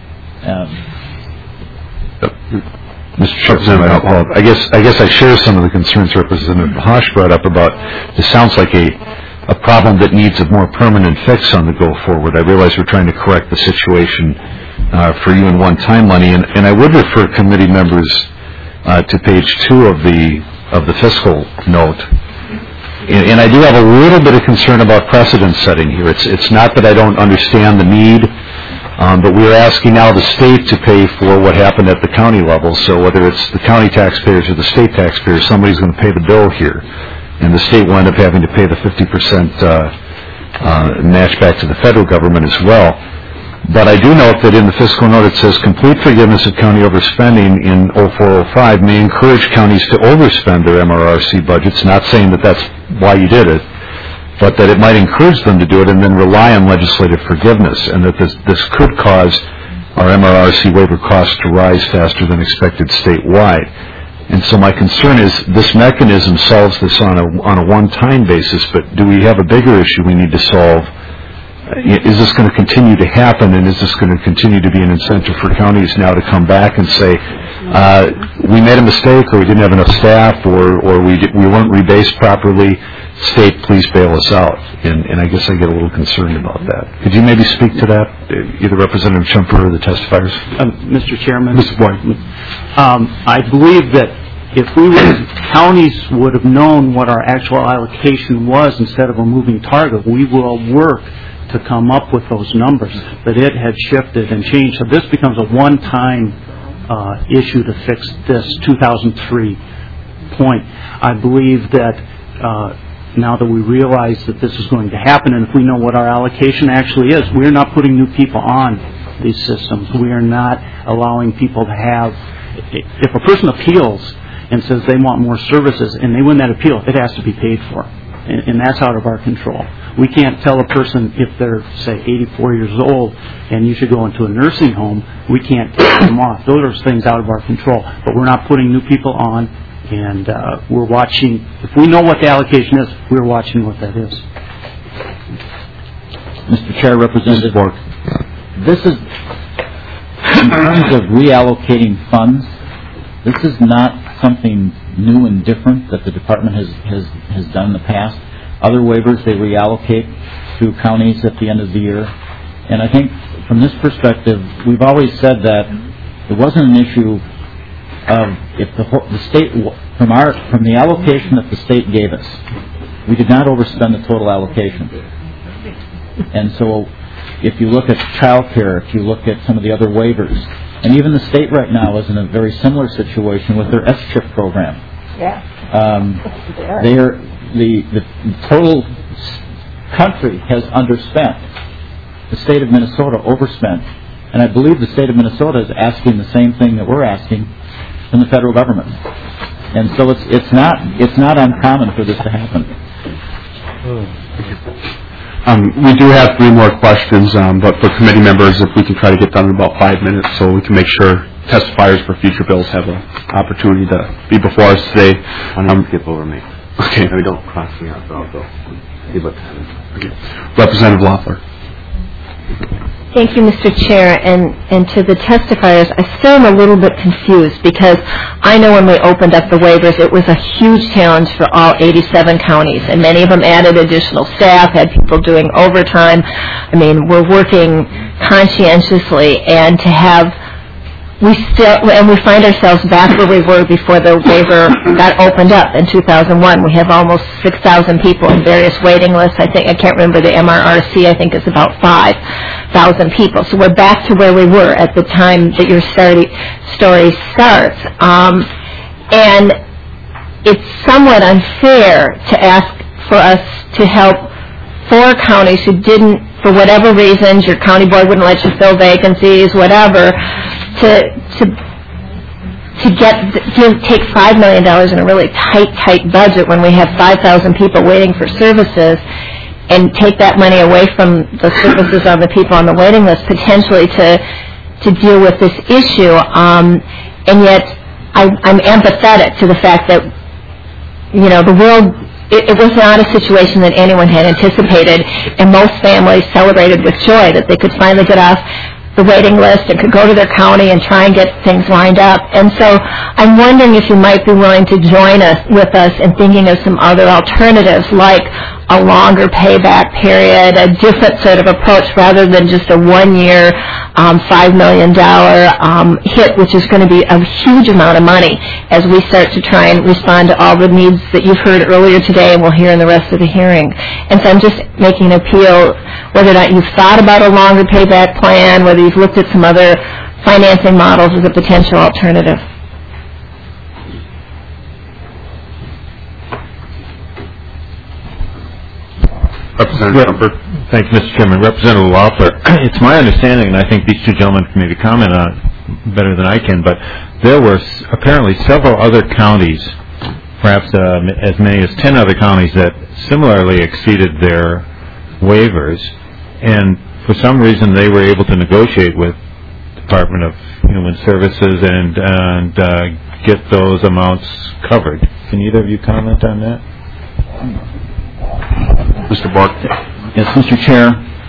Mr. Chairman, I guess I share some of the concerns Representative Hosh brought up about this sounds like a problem that needs a more permanent fix on the go forward. I realize we're trying to correct the situation for you in one-time money, and I would refer committee members to page 2 of the fiscal note. And I do have a little bit of concern about precedent setting here. It's not that I don't understand the need, but we're asking now the state to pay for what happened at the county level. So whether it's the county taxpayers or the state taxpayers, somebody's going to pay the bill here. And the state will end up having to pay the 50% match back to the federal government as well. But I do note that in the fiscal note it says complete forgiveness of county overspending in 0405 may encourage counties to overspend their MRRC budgets, not saying that that's why you did it, but that it might encourage them to do it and then rely on legislative forgiveness, and that this could cause our MRRC waiver costs to rise faster than expected statewide. And so my concern is this mechanism solves this on a one-time basis, but do we have a bigger issue we need to solve? Is this going to continue to happen, and is this going to continue to be an incentive for counties now to come back and say, we made a mistake, or we didn't have enough staff, or we weren't rebased properly, state, please bail us out? And I guess I get a little concerned about that. Could you maybe speak to that, either Representative Chumper or the testifiers? Mr. Chairman. Mr. Boyd. I believe that if counties would have known what our actual allocation was instead of a moving target, we will work to come up with those numbers. But it had shifted and changed. So this becomes a one-time issue to fix this 2003 point. I believe that now that we realize that this is going to happen, and if we know what our allocation actually is, we're not putting new people on these systems. We are not allowing people to have, if a person appeals and says they want more services and they win that appeal, it has to be paid for. And that's out of our control. We can't tell a person if they're, say, 84 years old and you should go into a nursing home, we can't take them off. Those are things out of our control. But we're not putting new people on, and we're watching. If we know what the allocation is, we're watching what that is. Mr. Chair, Representative Bork, this is, in terms of reallocating funds, this is not something new and different that the department has done in the past. Other waivers they reallocate to counties at the end of the year. And I think from this perspective, we've always said that it wasn't an issue of if the state, from the allocation that the state gave us, we did not overspend the total allocation. And so if you look at child care, if you look at some of the other waivers, and even the state right now is in a very similar situation with their S-CHIP program. Yeah. The total country has underspent. The state of Minnesota overspent. And I believe the state of Minnesota is asking the same thing that we're asking from the federal government. And so it's not uncommon for this to happen. We do have 3 more questions, but for committee members, if we can try to get done in about 5 minutes so we can make sure testifiers for future bills have an opportunity to be before us today. Skip over me. Okay. No, don't cross me out, but I'll go. Okay. Representative Loeffler. Thank you, Mr. Chair, and to the testifiers, I still am a little bit confused because I know when we opened up the waivers, it was a huge challenge for all 87 counties, and many of them added additional staff, had people doing overtime. I mean, we're working conscientiously, and to have we find ourselves back where we were before the waiver got opened up in 2001. We have almost 6,000 people in various waiting lists. I can't remember the MRRC. I think it's about 5,000 people. So we're back to where we were at the time that your story starts. And it's somewhat unfair to ask for us to help 4 counties who didn't, for whatever reasons, your county board wouldn't let you fill vacancies, whatever, to take $5 million in a really tight budget when we have 5,000 people waiting for services, and take that money away from the services of the people on the waiting list, potentially to deal with this issue. And yet, I'm empathetic to the fact that, you know, the world. It was not a situation that anyone had anticipated, and most families celebrated with joy that they could finally get off the waiting list and could go to their county and try and get things lined up. And so I'm wondering if you might be willing to join with us in thinking of some other alternatives, like a longer payback period, a different sort of approach rather than just a 1-year, $5 million hit, which is going to be a huge amount of money as we start to try and respond to all the needs that you've heard earlier today and we'll hear in the rest of the hearing. And so I'm just making an appeal whether or not you've thought about a longer payback plan, whether you've looked at some other financing models as a potential alternative. Representative Trumper. Thank you, Mr. Chairman. Representative Loeffler, it's my understanding, and I think these two gentlemen can maybe comment on it better than I can, but there were apparently several other counties, perhaps as many as 10 other counties, that similarly exceeded their waivers, and for some reason they were able to negotiate with Department of Human Services and get those amounts covered. Can either of you comment on that? Mr. Bork. Yes, Mr. Chair.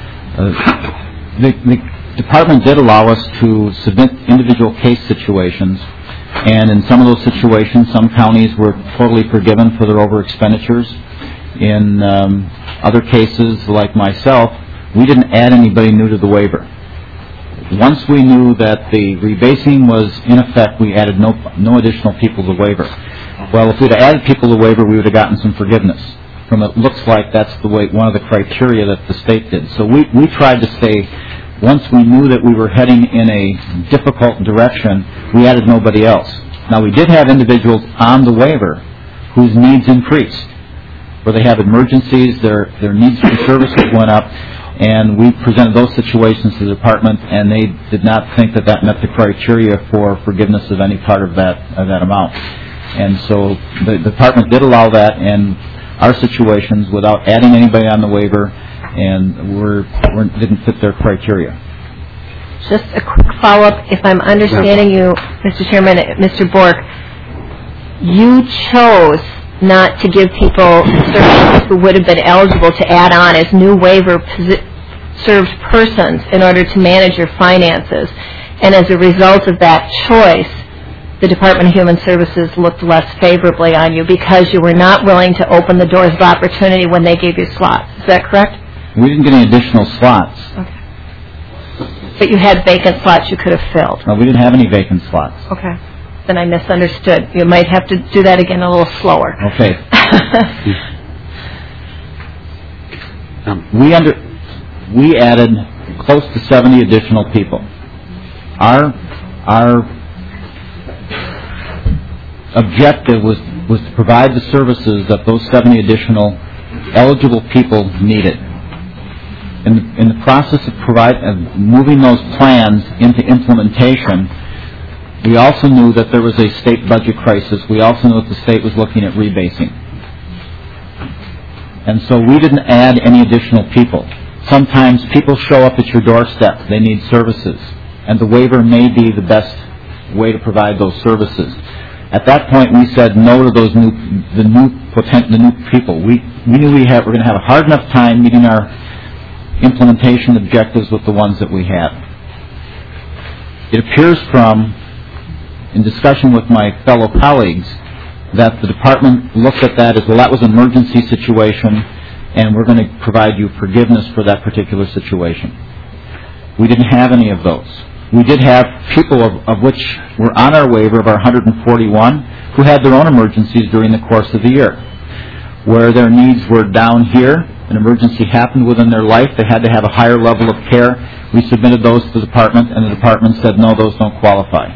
The department did allow us to submit individual case situations, and in some of those situations, some counties were totally forgiven for their over expenditures. In other cases, like myself, we didn't add anybody new to the waiver. Once we knew that the rebasing was in effect, we added no additional people to the waiver. Well, if we'd have added people to the waiver, we would have gotten some forgiveness. From it looks like that's the way, one of the criteria that the state did. So we tried to stay, once we knew that we were heading in a difficult direction, we added nobody else. Now, we did have individuals on the waiver whose needs increased, where they have emergencies, their needs for services went up, and we presented those situations to the department, and they did not think that met the criteria for forgiveness of any part of that amount. And so the department did allow that, and our situations without adding anybody on the waiver, and didn't fit their criteria. Just a quick follow-up. If I'm understanding you, Mr. Chairman, Mr. Bork, you chose not to give people services who would have been eligible to add on as new waiver-served persons in order to manage your finances. And as a result of that choice, the Department of Human Services looked less favorably on you because you were not willing to open the doors of opportunity when they gave you slots. Is that correct? We didn't get any additional slots. Okay. But you had vacant slots you could have filled. No, we didn't have any vacant slots. Okay. Then I misunderstood. You might have to do that again a little slower. Okay. We added close to 70 additional people. Our objective was to provide the services that those 70 additional eligible people needed. In the process of moving those plans into implementation, we also knew that there was a state budget crisis. We also knew that the state was looking at rebasing. And so we didn't add any additional people. Sometimes people show up at your doorstep. They need services. And the waiver may be the best way to provide those services. At that point, we said no to those the new people. We knew we're going to have a hard enough time meeting our implementation objectives with the ones that we had. It appears in discussion with my fellow colleagues, that the department looked at that as, well, that was an emergency situation, and we're going to provide you forgiveness for that particular situation. We didn't have any of those. We did have people of which were on our waiver of our 141 who had their own emergencies during the course of the year, where their needs were down here. An emergency happened within their life. They had to have a higher level of care. We submitted those to the department, and the department said, no, those don't qualify.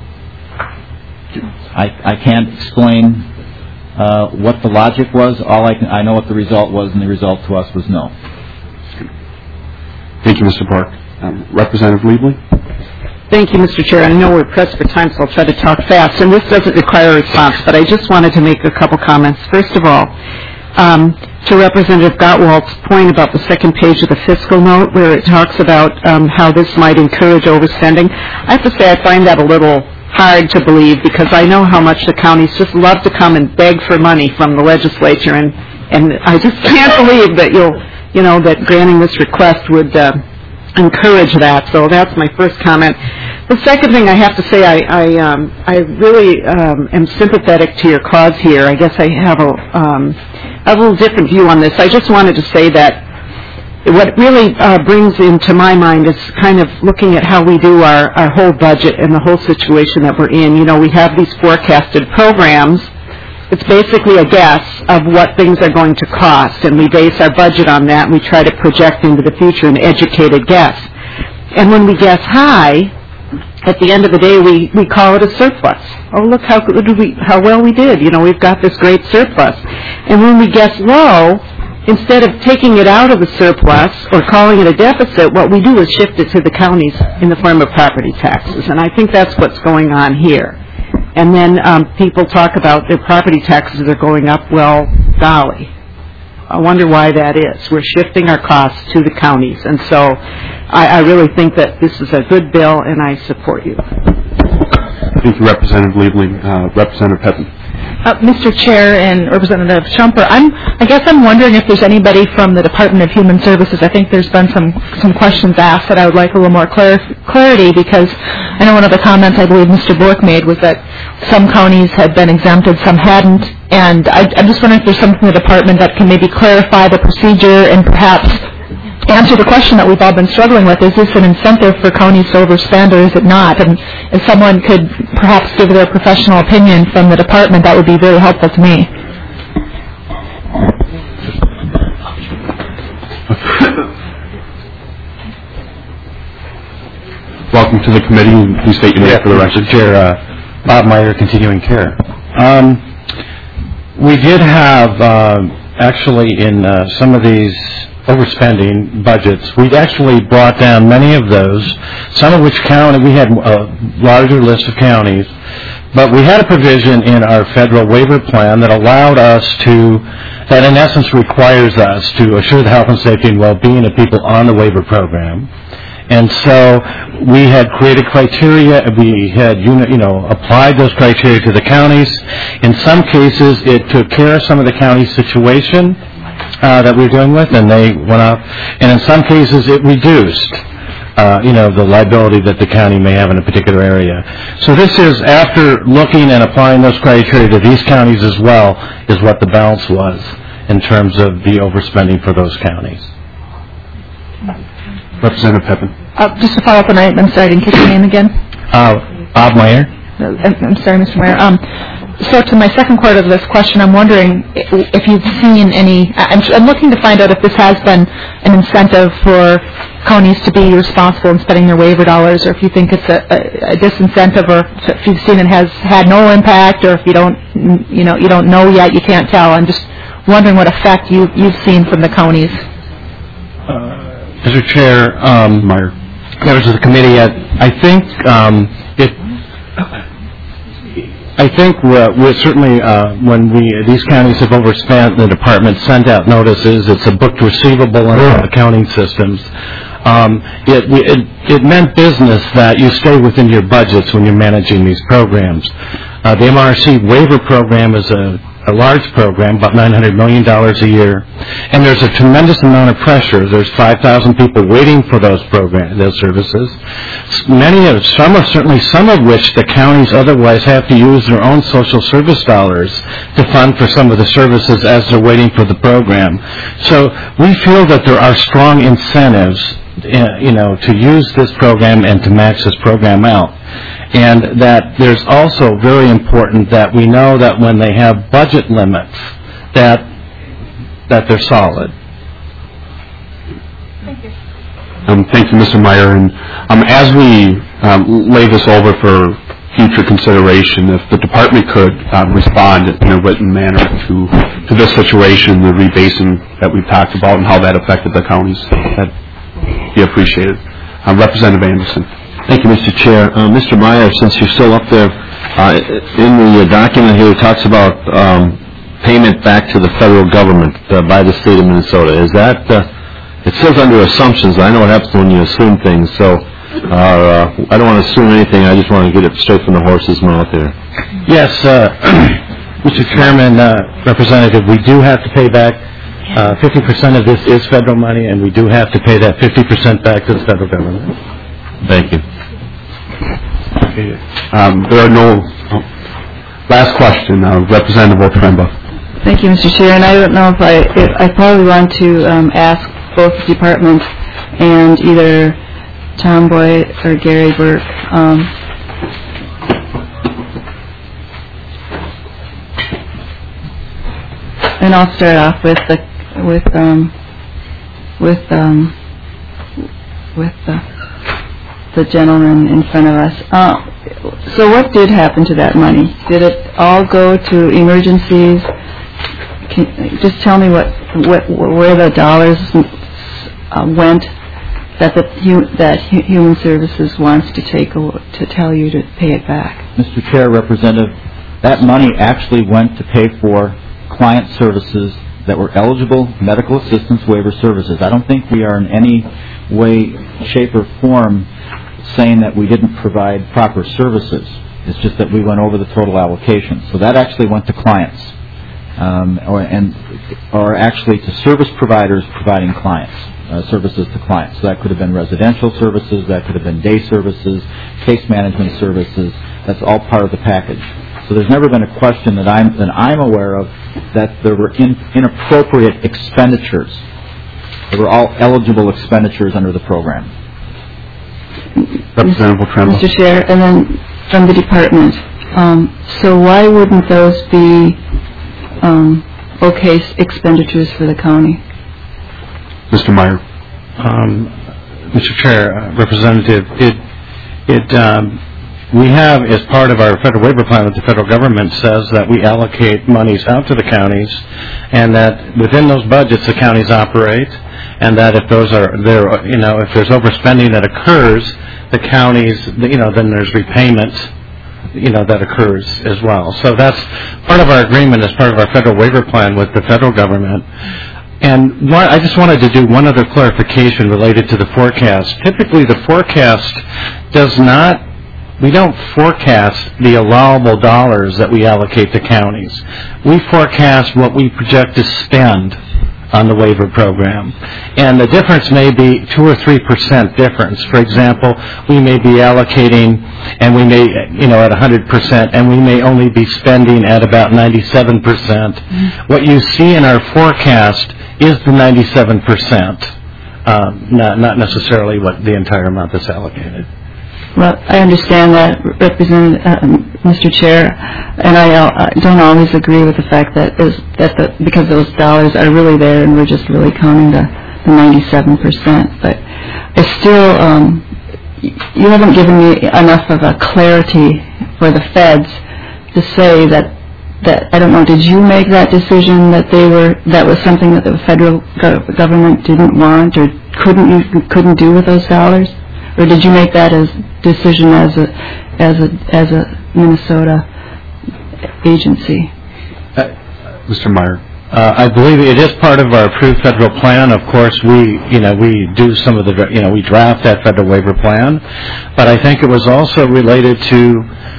I can't explain what the logic was. I know what the result was, and the result to us was no. Thank you, Mr. Park. Representative Liebling? Thank you, Mr. Chair. I know we're pressed for time, so I'll try to talk fast. And this doesn't require a response, but I just wanted to make a couple comments. First of all, to Representative Gottwald's point about the second page of the fiscal note, where it talks about how this might encourage overspending, I have to say I find that a little hard to believe, because I know how much the counties just love to come and beg for money from the legislature, and I just can't believe that that granting this request would encourage that. So that's my first comment. The second thing I have to say, I really am sympathetic to your cause here. I guess I have a little different view on this. I just wanted to say that what really brings into my mind is kind of looking at how we do our whole budget and the whole situation that we're in. We have these forecasted programs. It's basically a guess of what things are going to cost, and we base our budget on that, and we try to project into the future an educated guess. And when we guess high, at the end of the day, we call it a surplus. Oh, look how well we did. We've got this great surplus. And when we guess low, instead of taking it out of the surplus or calling it a deficit, what we do is shift it to the counties in the form of property taxes. And I think that's what's going on here. And then people talk about their property taxes are going up. Well, golly, I wonder why that is. We're shifting our costs to the counties. And so I really think that this is a good bill, and I support you. Thank you, Representative Liebling. Representative Pettman. Mr. Chair and Representative Schumper, I guess I'm wondering if there's anybody from the Department of Human Services. I think there's been some questions asked that I would like a little more clarity, because I know one of the comments I believe Mr. Bork made was that some counties had been exempted, some hadn't, and I'm just wondering if there's something in the department that can maybe clarify the procedure and perhaps answer the question that we've all been struggling with. Is this an incentive for counties to overspend, or is it not? And if someone could perhaps give their professional opinion from the department, that would be very helpful to me. Welcome to the committee. Please state your name for the record. Chair, Bob Meyer, Continuing Care. We did have, actually, in some of these overspending budgets, we'd actually brought down many of those, some of which we had a larger list of counties, but we had a provision in our federal waiver plan that allowed us that in essence requires us to assure the health and safety and well-being of people on the waiver program. And so we had created criteria, we had applied those criteria to the counties. In some cases, it took care of some of the county's situation that we're dealing with, and they went up. And in some cases, it reduced, the liability that the county may have in a particular area. So this is, after looking and applying those criteria to these counties as well, is what the balance was in terms of the overspending for those counties. Representative Peppin. Just to follow up, and I'm sorry, I didn't catch your name again. Bob Meyer. I'm sorry, Mr. Meyer. So to my second part of this question, I'm wondering if you've seen any, I'm looking to find out if this has been an incentive for counties to be responsible in spending their waiver dollars, or if you think it's a disincentive, or if you've seen it has had no impact, or if you don't know yet, you can't tell. I'm just wondering what effect you've seen from the counties. Mr. Chair, Meyer, members of the committee, I think we're certainly, when these counties have overspent, the department sent out notices. It's a booked receivable in our accounting systems. It meant business that you stay within your budgets when you're managing these programs. The MRC waiver program is a large program, about $900 million a year, and there's a tremendous amount of pressure. There's 5,000 people waiting for those services. Some of which the counties otherwise have to use their own social service dollars to fund for some of the services as they're waiting for the program. So we feel that there are strong incentives, to use this program and to max this program out. And that there's also very important that we know that when they have budget limits, that they're solid. Thank you. Thank you, Mr. Meyer. And as we lay this over for future consideration, if the department could respond in a written manner to this situation, the rebasing that we've talked about and how that affected the counties, that'd be appreciated. Representative Anderson. Thank you, Mr. Chair. Mr. Meyer, since you're still up there, in the document here it talks about payment back to the federal government by the state of Minnesota. Is that, it says under assumptions. I know what happens when you assume things, so I don't want to assume anything. I just want to get it straight from the horse's mouth here. Yes, Mr. Chairman, Representative, we do have to pay back 50% of this is federal money, and we do have to pay that 50% back to the federal government. Thank you. There are no... last question, Representative Otremba. Thank you, Mr. Chair. And I don't know if I probably want to ask both departments and either Tom Boyd or Gary Burke. And I'll start off with the gentleman in front of us. So what did happen to that money? Did it all go to emergencies just tell me where the dollars went that Human Services wants to tell you to pay it back. Mr. Chair, Representative, that money actually went to pay for client services that were eligible medical assistance waiver services. I don't think we are in any way, shape, or form saying that we didn't provide proper services. It's just that we went over the total allocation. So that actually went to clients, or actually to service providers providing services to clients. So that could have been residential services, that could have been day services, case management services. That's all part of the package. So there's never been a question that I'm aware of that there were inappropriate expenditures. They were all eligible expenditures under the program. Representative Tremble. Mr. Chair, and then from the department. So why wouldn't those be okay expenditures for the county? Mr. Meyer. Mr. Chair, Representative, we have, as part of our federal waiver plan, that the federal government says that we allocate monies out to the counties, and that within those budgets the counties operate, and that if those are there, if there's overspending that occurs, the counties, then there's repayment, that occurs as well. So that's part of our agreement as part of our federal waiver plan with the federal government. And I just wanted to do one other clarification related to the forecast. Typically, the forecast we don't forecast the allowable dollars that we allocate to counties. We forecast what we project to spend on the waiver program. And the difference may be 2 or 3% difference. For example, we may be allocating, and we may, at 100%, and we may only be spending at about 97%. Mm-hmm. What you see in our forecast is the 97%, not necessarily what the entire amount that's allocated. Well, I understand that, Mr. Chair, and I don't always agree with the fact that because those dollars are really there and we're just really counting the 97%. But I still, you haven't given me enough of a clarity for the feds to say that I don't know. Did you make that decision that was something that the federal government didn't want or couldn't do with those dollars? Or did you make that decision as a Minnesota agency? Mr. Meyer. I believe it is part of our approved federal plan. Of course, we do some of the, we draft that federal waiver plan. But I think it was also related to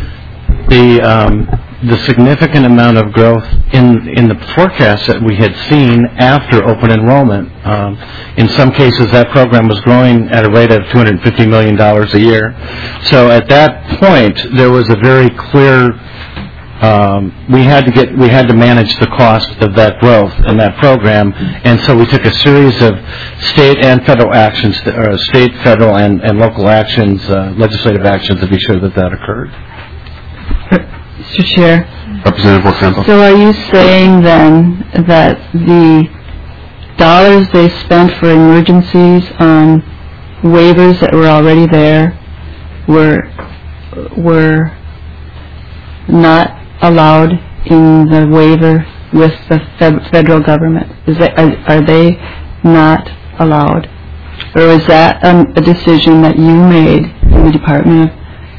the significant amount of growth in the forecast that we had seen after open enrollment. In some cases, that program was growing at a rate of $250 million a year. So at that point, there was a very clear. We had to manage the cost of that growth in that program, and so we took a series of state and federal actions, or state, federal, and local actions, legislative actions, to be sure that occurred. Mr. Chair. Representative Campbell. So are you saying then that the dollars they spent for emergencies on waivers that were already there were not allowed in the waiver with the federal government? Are they not allowed? Or is that a decision that you made in the department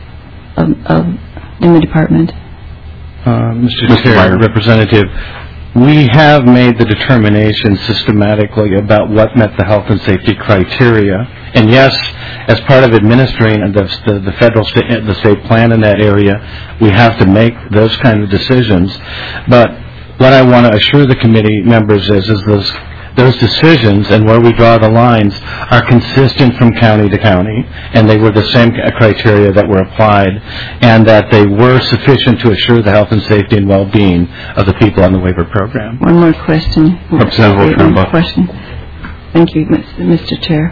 Mr. Chair, Representative, we have made the determination systematically about what met the health and safety criteria. And yes, as part of administering the state plan in that area, we have to make those kind of decisions. But what I want to assure the committee members is those decisions and where we draw the lines are consistent from county to county, and they were the same criteria that were applied, and that they were sufficient to assure the health and safety and well-being of the people on the waiver program. One more question. Representative Trumbull. Thank you, Mr. Chair.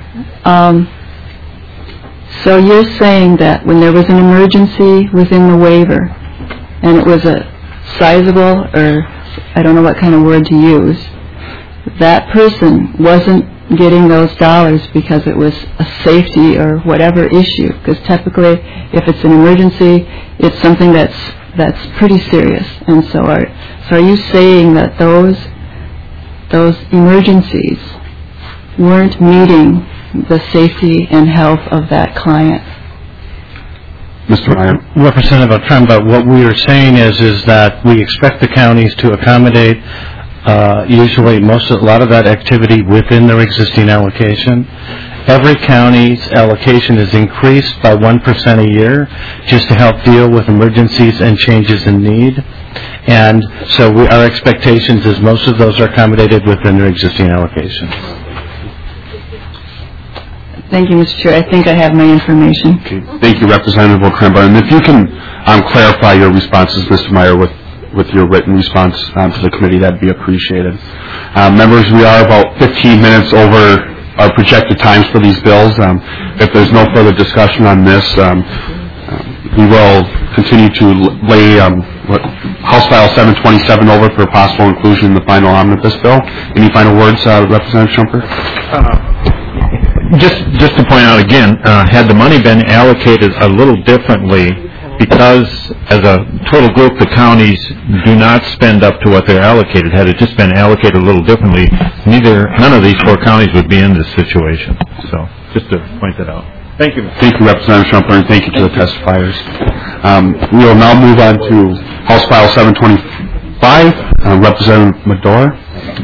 So you're saying that when there was an emergency within the waiver, and it was a sizable, or I don't know what kind of word to use, that person wasn't getting those dollars because it was a safety or whatever issue. Because typically, if it's an emergency, it's something that's pretty serious. And so are you saying that those those emergencies weren't meeting the safety and health of that client. Mr. Meyer. Representative Tremba, what we are saying is that we expect the counties to accommodate usually a lot of that activity within their existing allocation. Every county's allocation is increased by 1% a year just to help deal with emergencies and changes in need. And so our expectations is most of those are accommodated within their existing allocation. Thank you, Mr. Chair. I think I have my information. Okay. Thank you, Representative O'Kremba. And if you can clarify your responses, Mr. Meyer, with your written response to the committee, that'd be appreciated. Members, we are about 15 minutes over our projected times for these bills. If there's no further discussion on this, we will continue to lay House File 727 over for possible inclusion in the final omnibus bill. Any final words, Representative Schumper? Just to point out again, had the money been allocated a little differently, because as a total group the counties do not spend up to what they're allocated, had it just been allocated a little differently, none of these 4 counties would be in this situation. So, just to point that out. Thank you. Thank you, Representative Schumper, and thank you to the testifiers. We will now move on to House File 725, Representative Medora.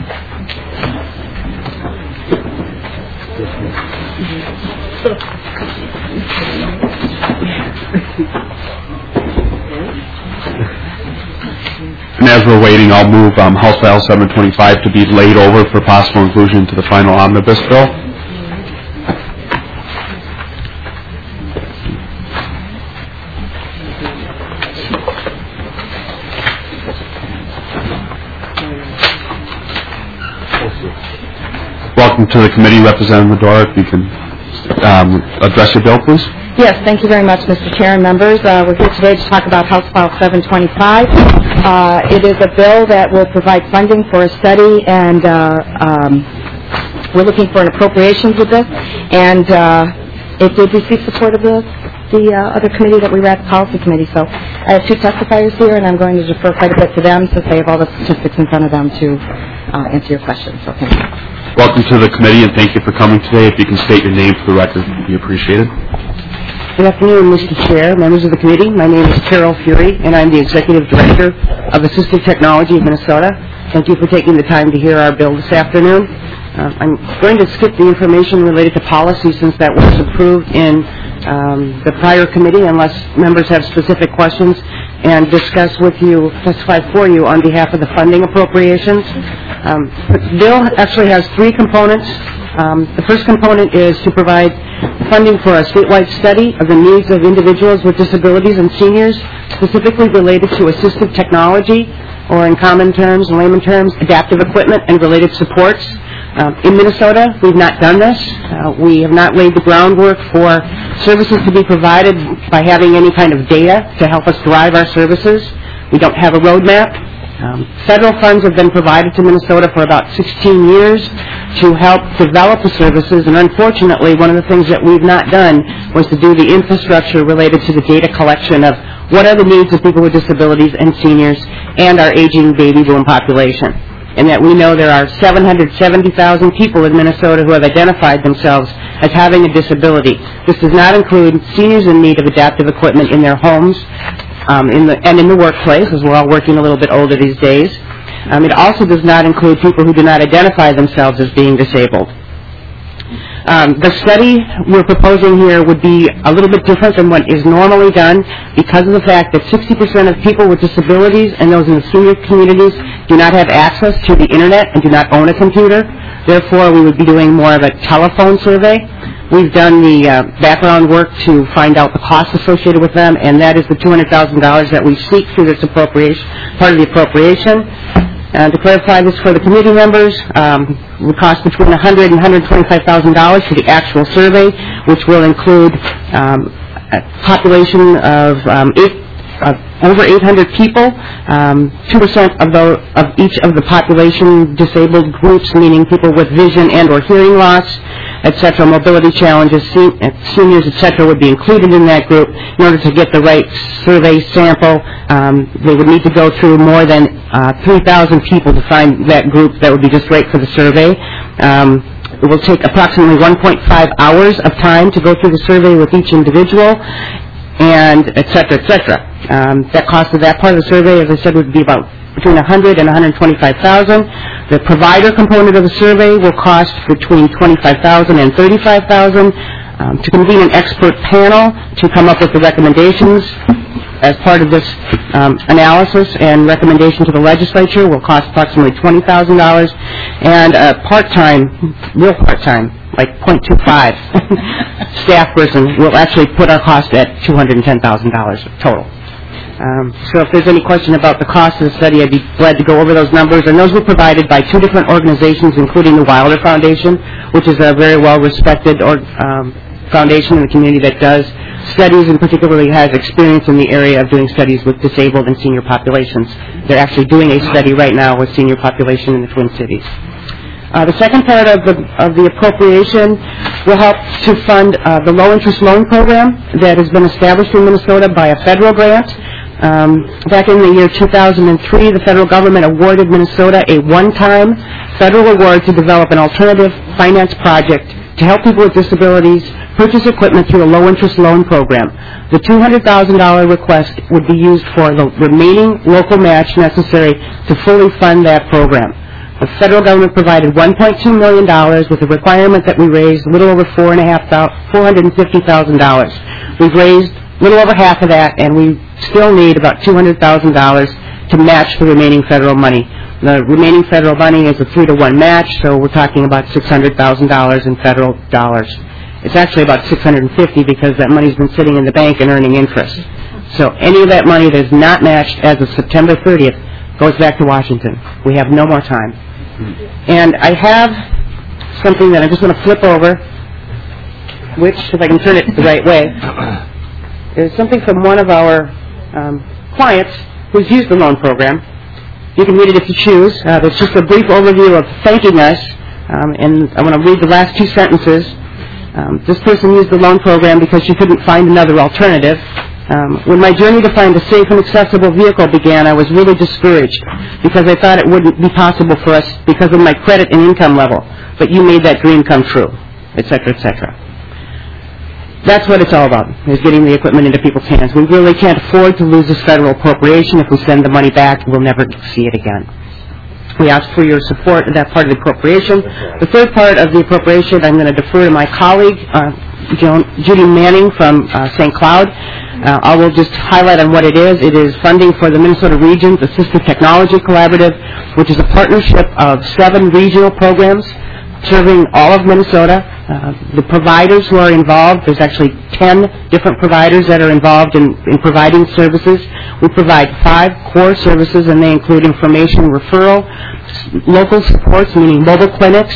And as we're waiting, I'll move House File 725 to be laid over for possible inclusion to the final omnibus bill. Welcome to the committee, Representative Medora. If you can address your bill, please. Yes, thank you very much, Mr. Chair and members. We're here today to talk about House File 725. It is a bill that will provide funding for a study, and we're looking for an appropriations with this. And it did receive support of the other committee that we were at, the policy committee. So I have 2 testifiers here, and I'm going to defer quite a bit to them since they have all the statistics in front of them to answer your questions. So thank you. Welcome to the committee, and thank you for coming today. If you can state your name for the record, it would be appreciated. Good afternoon, Mr. Chair, members of the committee. My name is Carol Fury, and I'm the Executive Director of Assistive Technology of Minnesota. Thank you for taking the time to hear our bill this afternoon. I'm going to skip the information related to policy since that was approved in the prior committee, unless members have specific questions, and testify for you on behalf of the funding appropriations. The bill actually has 3 components. The first component is to provide funding for a statewide study of the needs of individuals with disabilities and seniors, specifically related to assistive technology, or in common terms, layman terms, adaptive equipment and related supports. In Minnesota, we've not done this. We have not laid the groundwork for services to be provided by having any kind of data to help us drive our services. We don't have a roadmap. Federal funds have been provided to Minnesota for about 16 years to help develop the services, and unfortunately, one of the things that we've not done was to do the infrastructure related to the data collection of what are the needs of people with disabilities and seniors and our aging baby boom population. And that we know there are 770,000 people in Minnesota who have identified themselves as having a disability. This does not include seniors in need of adaptive equipment in their homes, and in the workplace, as we're all working a little bit older these days. It also does not include people who do not identify themselves as being disabled. The study we're proposing here would be a little bit different than what is normally done because of the fact that 60% of people with disabilities and those in the senior communities do not have access to the internet and do not own a computer. Therefore, we would be doing more of a telephone survey. We've done the background work to find out the costs associated with them, and that is the $200,000 that we seek through this appropriation, part of the appropriation. To clarify this for the committee members, it would cost between $100,000 and $125,000 for the actual survey, which will include a population of over 800 people, 2% of each of the population disabled groups, meaning people with vision and or hearing loss, etc., mobility challenges, seniors, etc., would be included in that group. In order to get the right survey sample, they would need to go through more than 3,000 people to find that group that would be just right for the survey. It will take approximately 1.5 hours of time to go through the survey with each individual, and et cetera, et cetera. That cost of that part of the survey, as I said, would be about between $100,000 and $125,000. The provider component of the survey will cost between $25,000 and $35,000. To convene an expert panel to come up with the recommendations as part of this analysis and recommendation to the legislature will cost approximately $20,000, and part-time, real part-time, like 0.25 staff person will actually put our cost at $210,000 total. So if there's any question about the cost of the study, I'd be glad to go over those numbers. And those were provided by two different organizations, including the Wilder Foundation, which is a very well-respected foundation in the community that does studies and particularly has experience in the area of doing studies with disabled and senior populations. They're actually doing a study right now with senior population in the Twin Cities. The second part of the appropriation will help to fund the low-interest loan program that has been established in Minnesota by a federal grant. Back in the year 2003, the federal government awarded Minnesota a one-time federal award to develop an alternative finance project to help people with disabilities purchase equipment through a low-interest loan program. The $200,000 request would be used for the remaining local match necessary to fully fund that program. The federal government provided $1.2 million with a requirement that we raise a little over $450,000. We've raised a little over half of that, and we still need about $200,000 to match the remaining federal money. The remaining federal money is a 3-to-1 match, so we're talking about $600,000 in federal dollars. It's actually about $650 because that money's been sitting in the bank and earning interest. So any of that money that is not matched as of September 30th goes back to Washington. We have no more time. And I have something that I just want to flip over, which, if I can turn it the right way, is something from one of our clients who's used the loan program. You can read it if you choose. There's just a brief overview of thanking us, and I want to read the last two sentences. This person used the loan program because she couldn't find another alternative. When my journey to find a safe and accessible vehicle began, I was really discouraged because I thought it wouldn't be possible for us because of my credit and income level. But you made that dream come true, et cetera, et cetera. That's what it's all about, is getting the equipment into people's hands. We really can't afford to lose this federal appropriation. If we send the money back, we'll never see it again. We ask for your support in that part of the appropriation. The third part of the appropriation, I'm going to defer to my colleague, Judy Manning from St. Cloud. I will just highlight on what it is. It is funding for the Minnesota Region's Assistive Technology Collaborative, which is a partnership of 7 regional programs serving all of Minnesota. The providers who are involved, there's actually 10 different providers that are involved in providing services. We provide 5 core services, and they include information referral, local supports, meaning mobile clinics,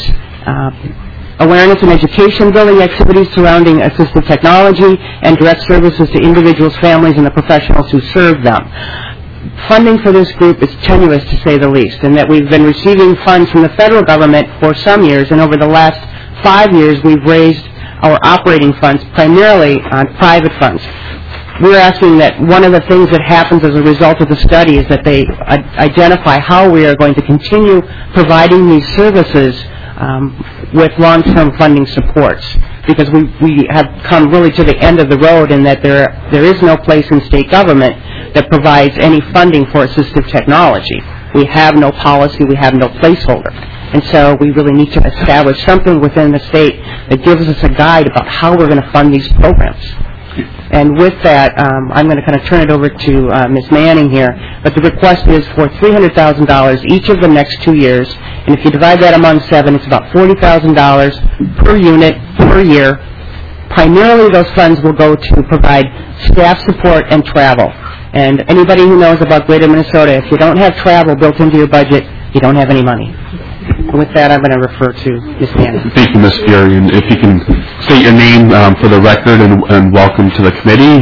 awareness and education building activities surrounding assistive technology, and direct services to individuals, families, and the professionals who serve them. Funding for this group is tenuous, to say the least, in that we've been receiving funds from the federal government for some years, and over the last 5 years we've raised our operating funds primarily on private funds. We're asking that one of the things that happens as a result of the study is that they identify how we are going to continue providing these services with long-term funding supports, because we have come really to the end of the road in that there is no place in state government that provides any funding for assistive technology. We have no policy, we have no placeholder. And so we really need to establish something within the state that gives us a guide about how we're going to fund these programs. And with that, I'm going to kind of turn it over to Ms. Manning here. But the request is for $300,000 each of the next 2 years. And if you divide that among 7, it's about $40,000 per unit per year. Primarily, those funds will go to provide staff support and travel. And anybody who knows about Greater Minnesota, if you don't have travel built into your budget, you don't have any money. And with that, I'm going to refer to Ms. Manning. Thank you, Ms. Fury. And if you can state your name for the record and welcome to the committee.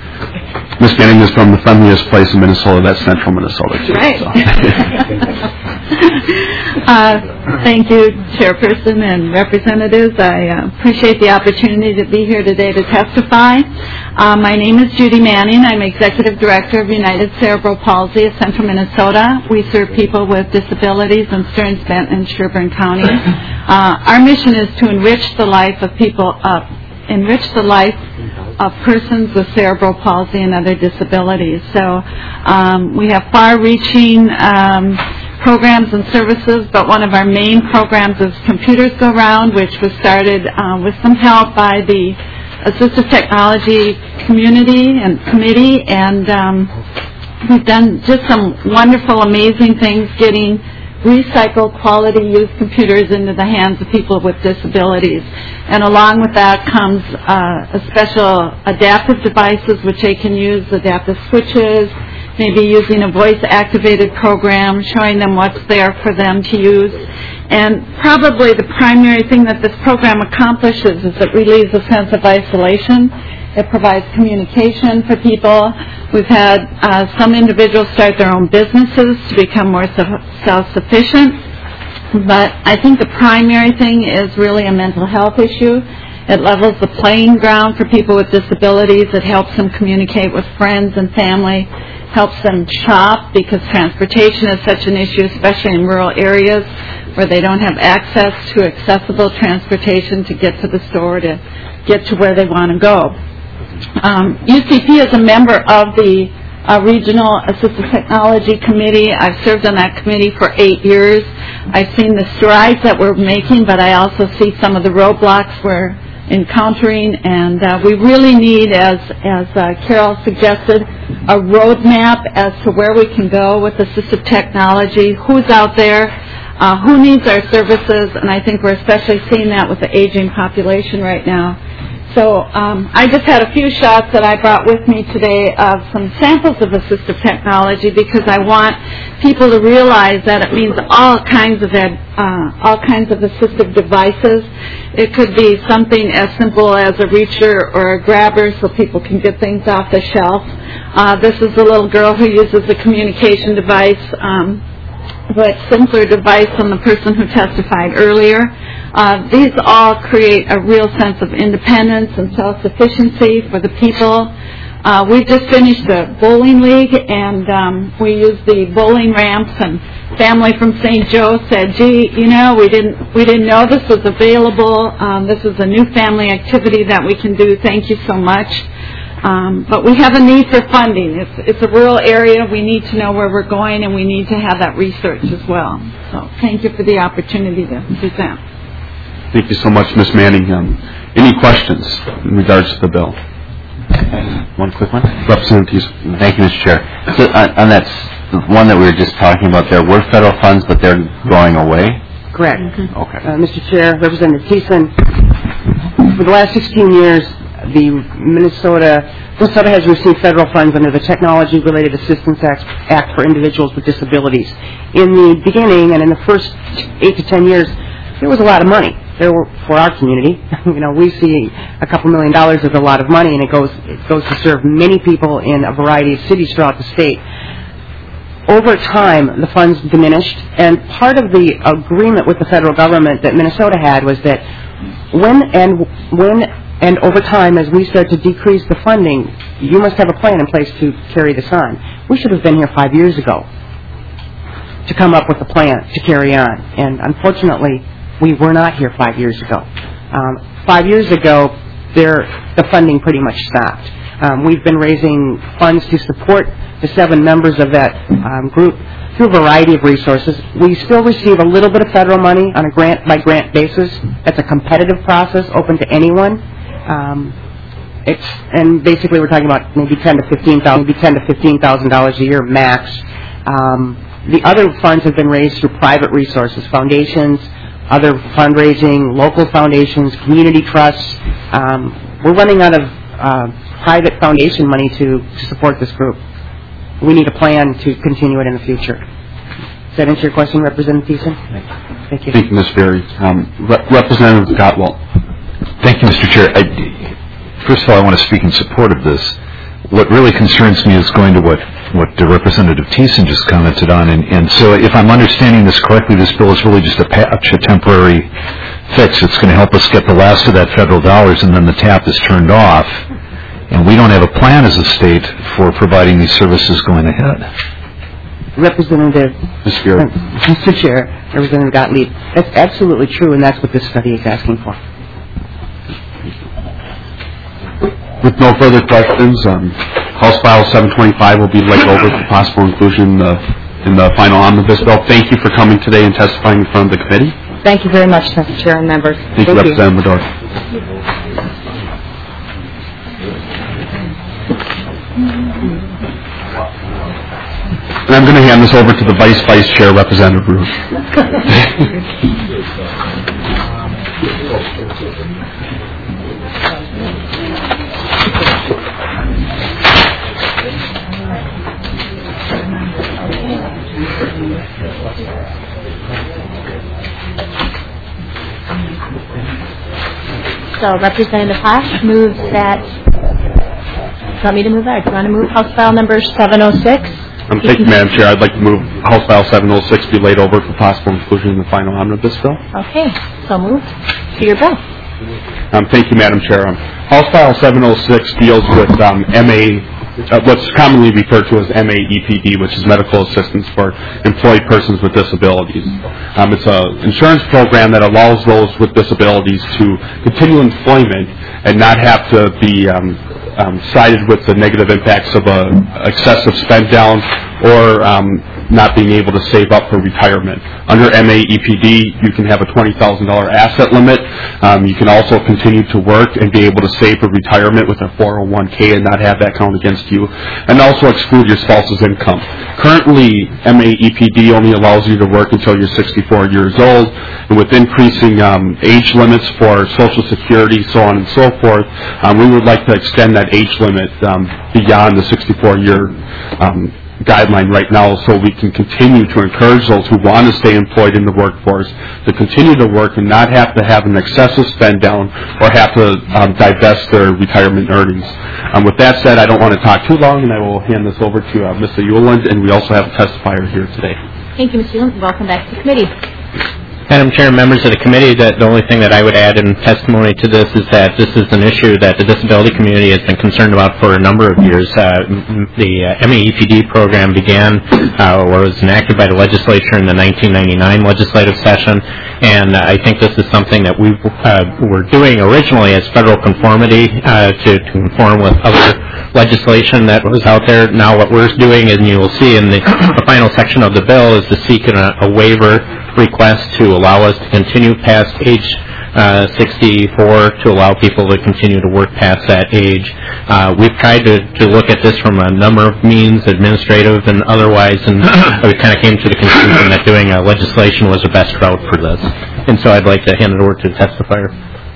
Ms. Manning is from the friendliest place in Minnesota, that's central Minnesota, too. Right. Thank you, Chairperson and Representatives. I appreciate the opportunity to be here today to testify. My name is Judy Manning. I'm Executive Director of United Cerebral Palsy of Central Minnesota. We serve people with disabilities in Stearns, Benton, and Sherburne County. Our mission is to enrich the life of persons with cerebral palsy and other disabilities. So we have far-reaching programs and services, but one of our main programs is Computers Go Round, which was started with some help by the assistive technology community and committee, and we've done just some wonderful, amazing things getting recycled, quality used computers into the hands of people with disabilities. And along with that comes special adaptive devices which they can use, adaptive switches, maybe using a voice-activated program, showing them what's there for them to use. And probably the primary thing that this program accomplishes is it relieves a sense of isolation. It provides communication for people. We've had some individuals start their own businesses to become more self-sufficient. But I think the primary thing is really a mental health issue. It levels the playing ground for people with disabilities. It helps them communicate with friends and family, helps them shop because transportation is such an issue, especially in rural areas where they don't have access to accessible transportation to get to the store, to get to where they want to go. UCP is a member of the Regional Assistive Technology Committee. I've served on that committee for 8 years. I've seen the strides that we're making, but I also see some of the roadblocks we're encountering, and we really need, as Carol suggested, a roadmap as to where we can go with assistive technology, who's out there, who needs our services, and I think we're especially seeing that with the aging population right now. So I just had a few shots that I brought with me today of some samples of assistive technology because I want people to realize that it means all kinds of assistive devices. It could be something as simple as a reacher or a grabber so people can get things off the shelf. This is a little girl who uses a communication device, but simpler device than the person who testified earlier. These all create a real sense of independence and self-sufficiency for the people. We just finished a bowling league, and we used the bowling ramps, and family from St. Joe said, gee, you know, we didn't know this was available. This is a new family activity that we can do. Thank you so much. But we have a need for funding. It's a rural area. We need to know where we're going, and we need to have that research as well. So thank you for the opportunity to present. Thank you so much, Ms. Manning. Any questions in regards to the bill? One quick one. Representative. Thank you, Mr. Chair. So on that one that we were just talking about, there were federal funds, but they're going away? Correct. Okay. Mr. Chair, Representative Thiessen, for the last 16 years, Minnesota has received federal funds under the Technology-Related Assistance Act for individuals with disabilities. In the beginning and in the first 8 to 10 years, there was a lot of money. There were, for our community, you know, we see a couple $1 million as a lot of money, and it goes to serve many people in a variety of cities throughout the state. Over time, the funds diminished, and part of the agreement with the federal government that Minnesota had was that when and over time, as we start to decrease the funding, you must have a plan in place to carry this on. We should have been here 5 years ago to come up with a plan to carry on, and unfortunately, we were not here 5 years ago. 5 years ago, the funding pretty much stopped. We've been raising funds to support the 7 members of that group through a variety of resources. We still receive a little bit of federal money on a grant-by-grant basis. That's a competitive process open to anyone. And basically we're talking about maybe $10,000 to $15,000 a year max. The other funds have been raised through private resources, foundations, other fundraising, local foundations, community trusts. We're running out of private foundation money to support this group. We need a plan to continue it in the future. Does that answer your question, Representative Thiessen? Thank you. Thank you, Ms. Berry. Representative Gottwalt. Thank you, Mr. Chair. First of all, I want to speak in support of this. What really concerns me is going to what what Representative Thiessen just commented on. And so if I'm understanding this correctly, this bill is really just a patch, a temporary fix. It's going to help us get the last of that federal dollars, and then the tap is turned off. And we don't have a plan as a state for providing these services going ahead. Representative, Mr. Chair, Representative Gottlieb, that's absolutely true, and that's what this study is asking for. With no further questions, House File 725 will be laid over for possible inclusion in the final omnibus bill. Thank you for coming today and testifying in front of the committee. Thank you very much, Mr. Chair and members. Thank you, Representative Medora. And I'm going to hand this over to the Vice Chair, Representative Ruth. So Representative Haas moves that. Do you want me to move that, or do you want to move House File number 706? Thank you, Madam Chair. I'd like to move House File 706 be laid over for possible inclusion in the final omnibus bill. Okay, so moved to your bill. Thank you, Madam Chair. House File 706 deals with what's commonly referred to as MAEPD, which is medical assistance for employed persons with disabilities. It's an insurance program that allows those with disabilities to continue employment and not have to be cited with the negative impacts of excessive spend down or not being able to save up for retirement. Under MAEPD, you can have a $20,000 asset limit. You can also continue to work and be able to save for retirement with a 401k and not have that count against you, and also exclude your spouse's income. Currently, MAEPD only allows you to work until you're 64 years old, and with increasing age limits for Social Security, so on and so forth, we would like to extend that age limit beyond the 64-year guideline right now, so we can continue to encourage those who want to stay employed in the workforce to continue to work and not have to have an excessive spend down or have to divest their retirement earnings. With that said, I don't want to talk too long, and I will hand this over to Mr. Euland, and we also have a testifier here today. Thank you, Mr. Euland. Welcome back to the committee. Madam Chair, members of the committee, the only thing that I would add in testimony to this is that this is an issue that the disability community has been concerned about for a number of years. The MAEPD program began or was enacted by the legislature in the 1999 legislative session, and I think this is something that we were doing originally as federal conformity to conform with other legislation that was out there. Now what we're doing, and you will see in the final section of the bill, is to seek a waiver request to allow us to continue past age 64 to allow people to continue to work past that age. We've tried to look at this from a number of means, administrative and otherwise, and we kind of came to the conclusion that doing legislation was the best route for this. And so I'd like to hand it over to the testifier.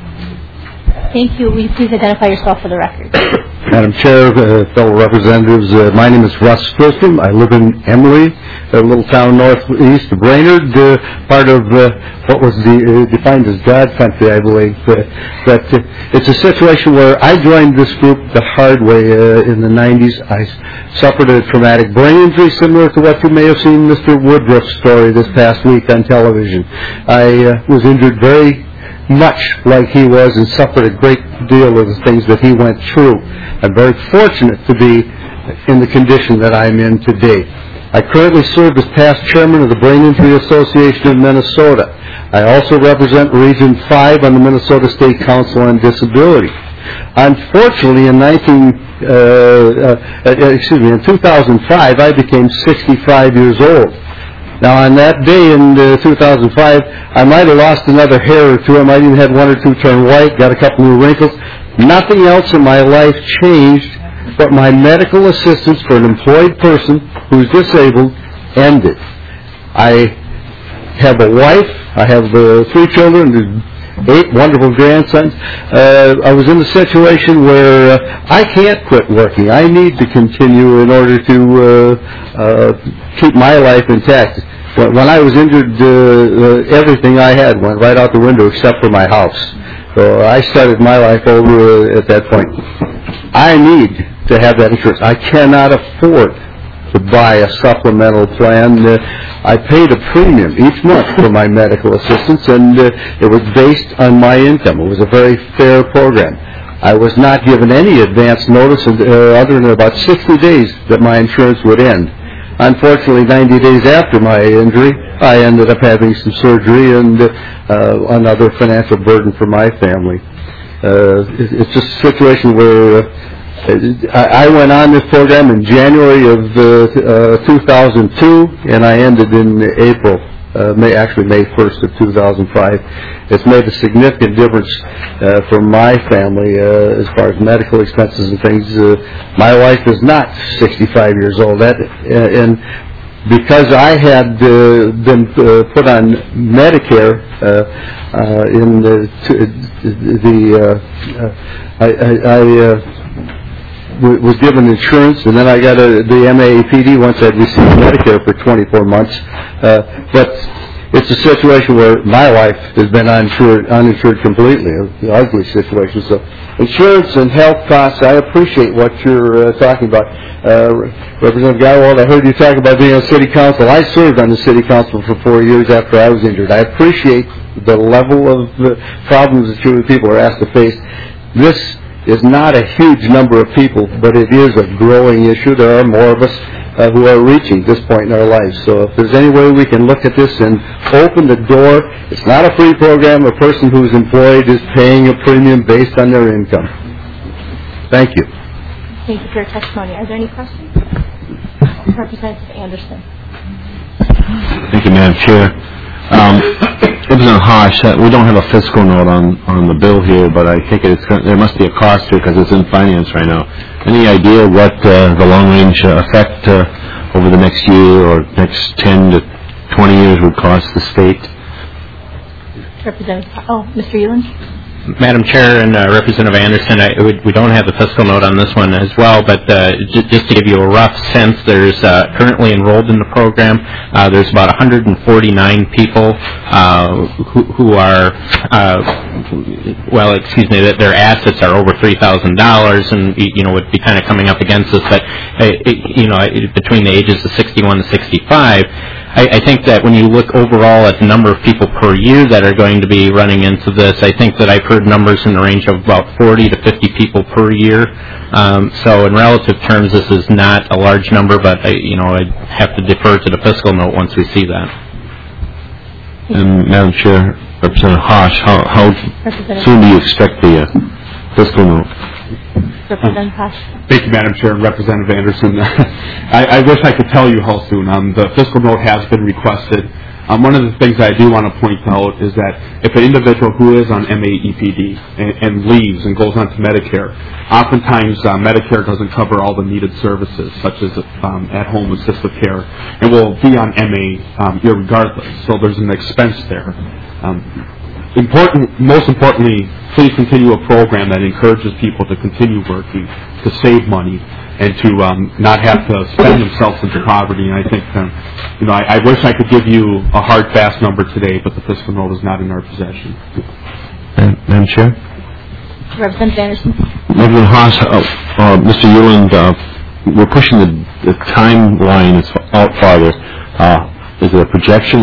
Thank you. Will you please identify yourself for the record? Madam Chair, fellow representatives, my name is Russ Filson. I live in Emily, a little town northeast of Brainerd, part of what was defined as God country, I believe. But it's a situation where I joined this group the hard way in the 90s. I suffered a traumatic brain injury similar to what you may have seen Mr. Woodruff's story this past week on television. I was injured very much like he was and suffered a great deal of the things that he went through. I'm very fortunate to be in the condition that I'm in today. I currently serve as past chairman of the Brain Injury Association of Minnesota. I also represent Region 5 on the Minnesota State Council on Disability. Unfortunately, in 2005, I became 65 years old. Now, on that day in 2005, I might have lost another hair or two. I might even had one or two turn white, got a couple new wrinkles. Nothing else in my life changed, but my medical assistance for an employed person who's disabled ended. I have a wife. I have 3 children, 8 wonderful grandsons. I was in a situation where I can't quit working. I need to continue in order to keep my life intact. When I was injured, everything I had went right out the window except for my house. So I started my life over at that point. I need to have that insurance. I cannot afford to buy a supplemental plan. I paid a premium each month for my medical assistance, and it was based on my income. It was a very fair program. I was not given any advance notice other than about 60 days that my insurance would end. Unfortunately, 90 days after my injury, I ended up having some surgery and another financial burden for my family. It's just a situation where I went on this program in January of 2002, and I ended in April, May 1st of 2005. It's made a significant difference for my family as far as medical expenses and things. My wife is not 65 years old, and because I had been put on Medicare was given insurance, and then I got the MAPD once I'd received Medicare for 24 months. But it's a situation where my wife has been uninsured completely, an ugly situation. So insurance and health costs, I appreciate what you're talking about. Representative Guywold, I heard you talk about being on city council. I served on the city council for 4 years after I was injured. I appreciate the level of problems that you people are asked to face. This is not a huge number of people, but it is a growing issue. There are more of us who are reaching this point in our lives. So if there's any way we can look at this and open the door, it's not a free program. A person who's employed is paying a premium based on their income. Thank you. Thank you for your testimony. Are there any questions? Representative Anderson. Thank you, Madam Chair. Representative Hosh, we don't have a fiscal note on the bill here, but I think there must be a cost here because it's in finance right now. Any idea what the long-range effect over the next year or next 10 to 20 years would cost the state? Representative, Mr. Euland? Madam Chair and Representative Anderson, we don't have the fiscal note on this one as well, but just to give you a rough sense, there's currently enrolled in the program, there's about 149 people who are, that their assets are over $3,000 and, would be kind of coming up against us, but, between the ages of 61 to 65, I think that when you look overall at the number of people per year that are going to be running into this, I think that I've heard numbers in the range of about 40 to 50 people per year. So in relative terms, this is not a large number, but I have to defer to the fiscal note once we see that. And Madam Chair, Representative Hosh, how soon do you expect the fiscal note? Representative Hosh. Thank you, Madam Chair and Representative Anderson. I wish I could tell you how soon. The fiscal note has been requested. One of the things I do want to point out is that if an individual who is on MAEPD and leaves and goes on to Medicare, oftentimes Medicare doesn't cover all the needed services, such as at-home assistive care, and will be on MA irregardless. So there's an expense there. Most importantly, please continue a program that encourages people to continue working, to save money, and to not have to spend themselves into poverty. And I think, I wish I could give you a hard, fast number today, but the fiscal note is not in our possession. Madam Chair? Representative Anderson. Representative Haas, Mr. Euland, we're pushing the timeline out farther. Is there a projection?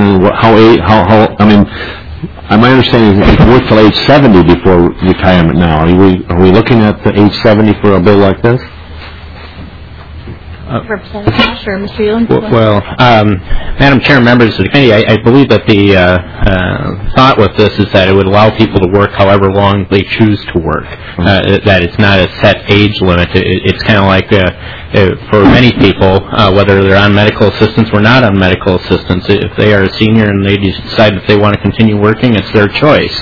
My understanding is you can work till age 70 before retirement now. Are we looking at the age 70 for a bill like this? Representative Hosh or Mr. Euland? Madam Chair and members of the committee, I believe that the thought with this is that it would allow people to work however long they choose to work, that it's not a set age limit. It's kind of like for many people, whether they're on medical assistance or not on medical assistance, if they are a senior and they decide that they want to continue working, it's their choice.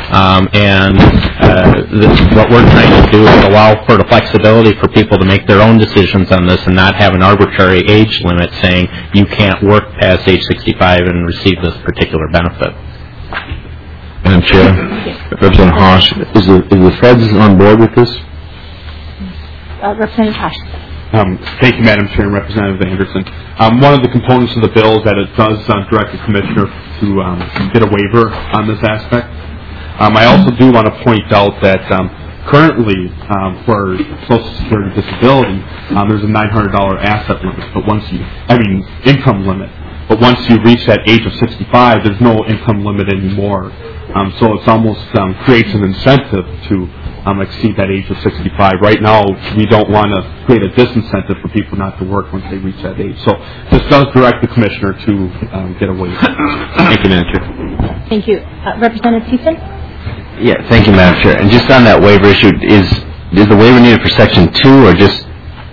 What we're trying to do is allow for the flexibility for people to make their own decisions on this and not have an arbitrary age limit saying you can't work past age 65 and receive this particular benefit. Madam Chair, Representative Hosh, is the feds on board with this? Representative Hosh. Thank you, Madam Chair and Representative Anderson. One of the components of the bill is that it does direct the Commissioner to get a waiver on this aspect. I also do want to point out that Currently, for Social Security disability, there's a $900 asset limit, income limit. But once you reach that age of 65, there's no income limit anymore. So it's almost creates an incentive to exceed that age of 65. Right now, we don't want to create a disincentive for people not to work once they reach that age. So this does direct the commissioner to get a waiver. Thank you, Madam Chair. Thank you. Representative Thiessen? Yeah, thank you, Madam Chair. And just on that waiver issue, is the waiver needed for Section 2 or just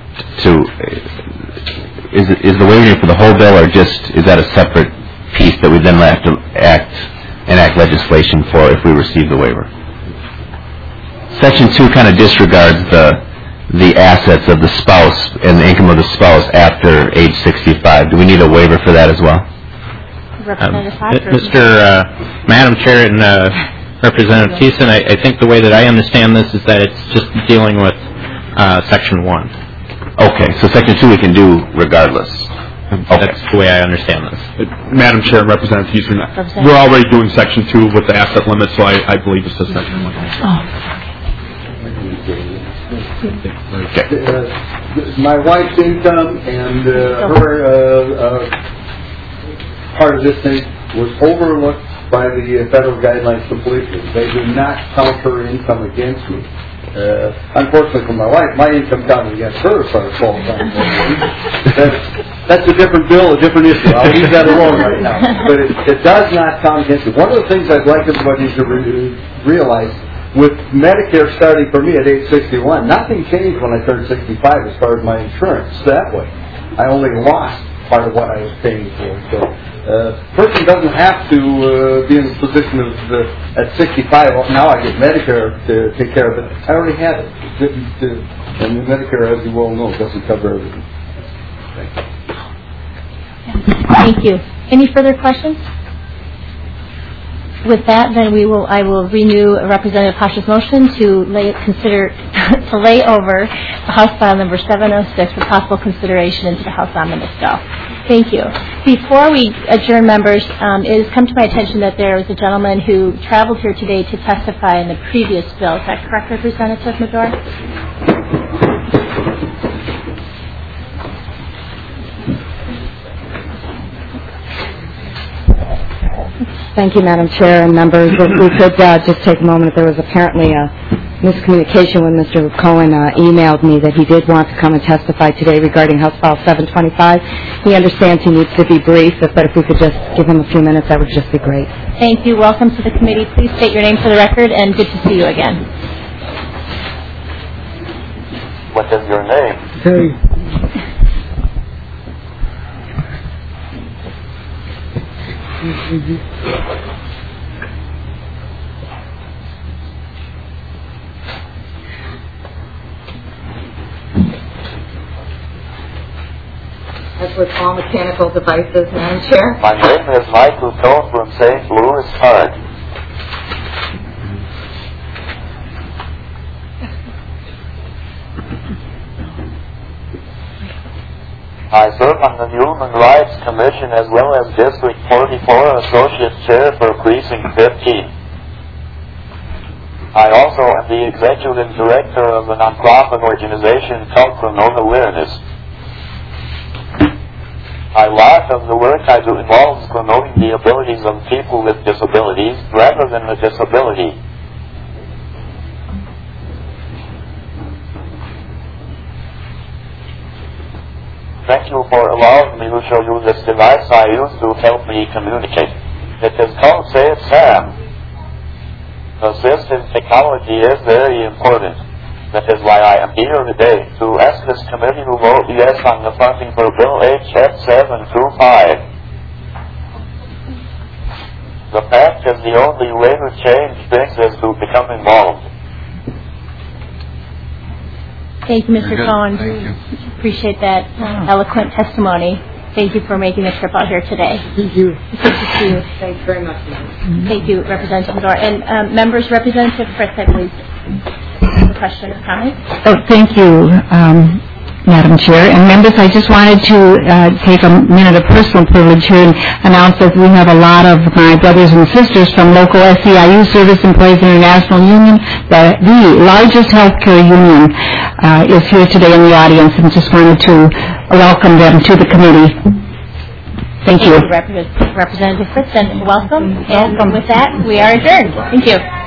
is the waiver needed for the whole bill, or just is that a separate piece that we then have to enact legislation for if we receive the waiver? Section 2 kind of disregards the assets of the spouse and the income of the spouse after age 65. Do we need a waiver for that as well? Madam Chair and Representative Thiessen, I think the way that I understand this is that it's just dealing with Section 1. Okay, so Section 2 we can do regardless. That's the way I understand this. Madam Chair and Representative Thiessen, we're already doing Section 2 with the asset limit, so I believe it's just Section 1. My wife's income and her part of this thing was overlooked by the federal guidelines completely. They do not count her income against me. Unfortunately for my wife, my income counted against her as far as qualifying. That's a different bill, a different issue. I'll leave that alone right now. But it does not count against me. One of the things I'd like everybody to realize, with Medicare starting for me at age 61, nothing changed when I turned 65 as far as my insurance that way. I only lost part of what I was paying for. So person doesn't have to be in the position of at 65, well, now I get Medicare to take care of it. I already had it. And Medicare, as you well know, doesn't cover everything. Thank you. Any further questions? With that, then I will renew Representative Pasha's motion to lay over House File number 706 for possible consideration into the House Omnibus bill. Thank you. Before we adjourn, members, it has come to my attention that there was a gentleman who traveled here today to testify in the previous bill. Is that correct, Representative Medora? Thank you, Madam Chair and members. If we could just take a moment. There was apparently a miscommunication when Mr. Cohen emailed me that he did want to come and testify today regarding House File 725. He understands he needs to be brief, but if we could just give him a few minutes, that would just be great. Thank you. Welcome to the committee. Please state your name for the record, and good to see you again. What is your name? Hey. As with all mechanical devices, Madam Chair. My name is Michael Cohn from St. Louis Park. I serve on the Human Rights Commission as well as District 44 Associate Chair for Precinct 15. I also am the Executive Director of the nonprofit organization called Promote Awareness. A lot of the work I do involves promoting the abilities of people with disabilities rather than the disability. Thank you for allowing me to show you this device I use to help me communicate. It is called Say It Sam. Assistive technology is very important. That is why I am here today to ask this committee to vote yes on the funding for Bill H.F. 725. The fact is the only way to change things is to become involved. Thank you, Mr. Cohen. Thank you. Appreciate that eloquent testimony. Thank you for making the trip out here today. Thank you. It's good to see you. Thanks very much. Thank you, Representative Medora. And members, Representative Fritz, I believe, have a question or comment? Oh, thank you, Madam Chair. And members, I just wanted to take a minute of personal privilege here and announce that we have a lot of my brothers and sisters from local SEIU, Service Employees International Union, the largest healthcare union, is here today in the audience, and just wanted to welcome them to the committee. Thank you. Representative Fritz, and welcome. And with that, we are adjourned. Thank you.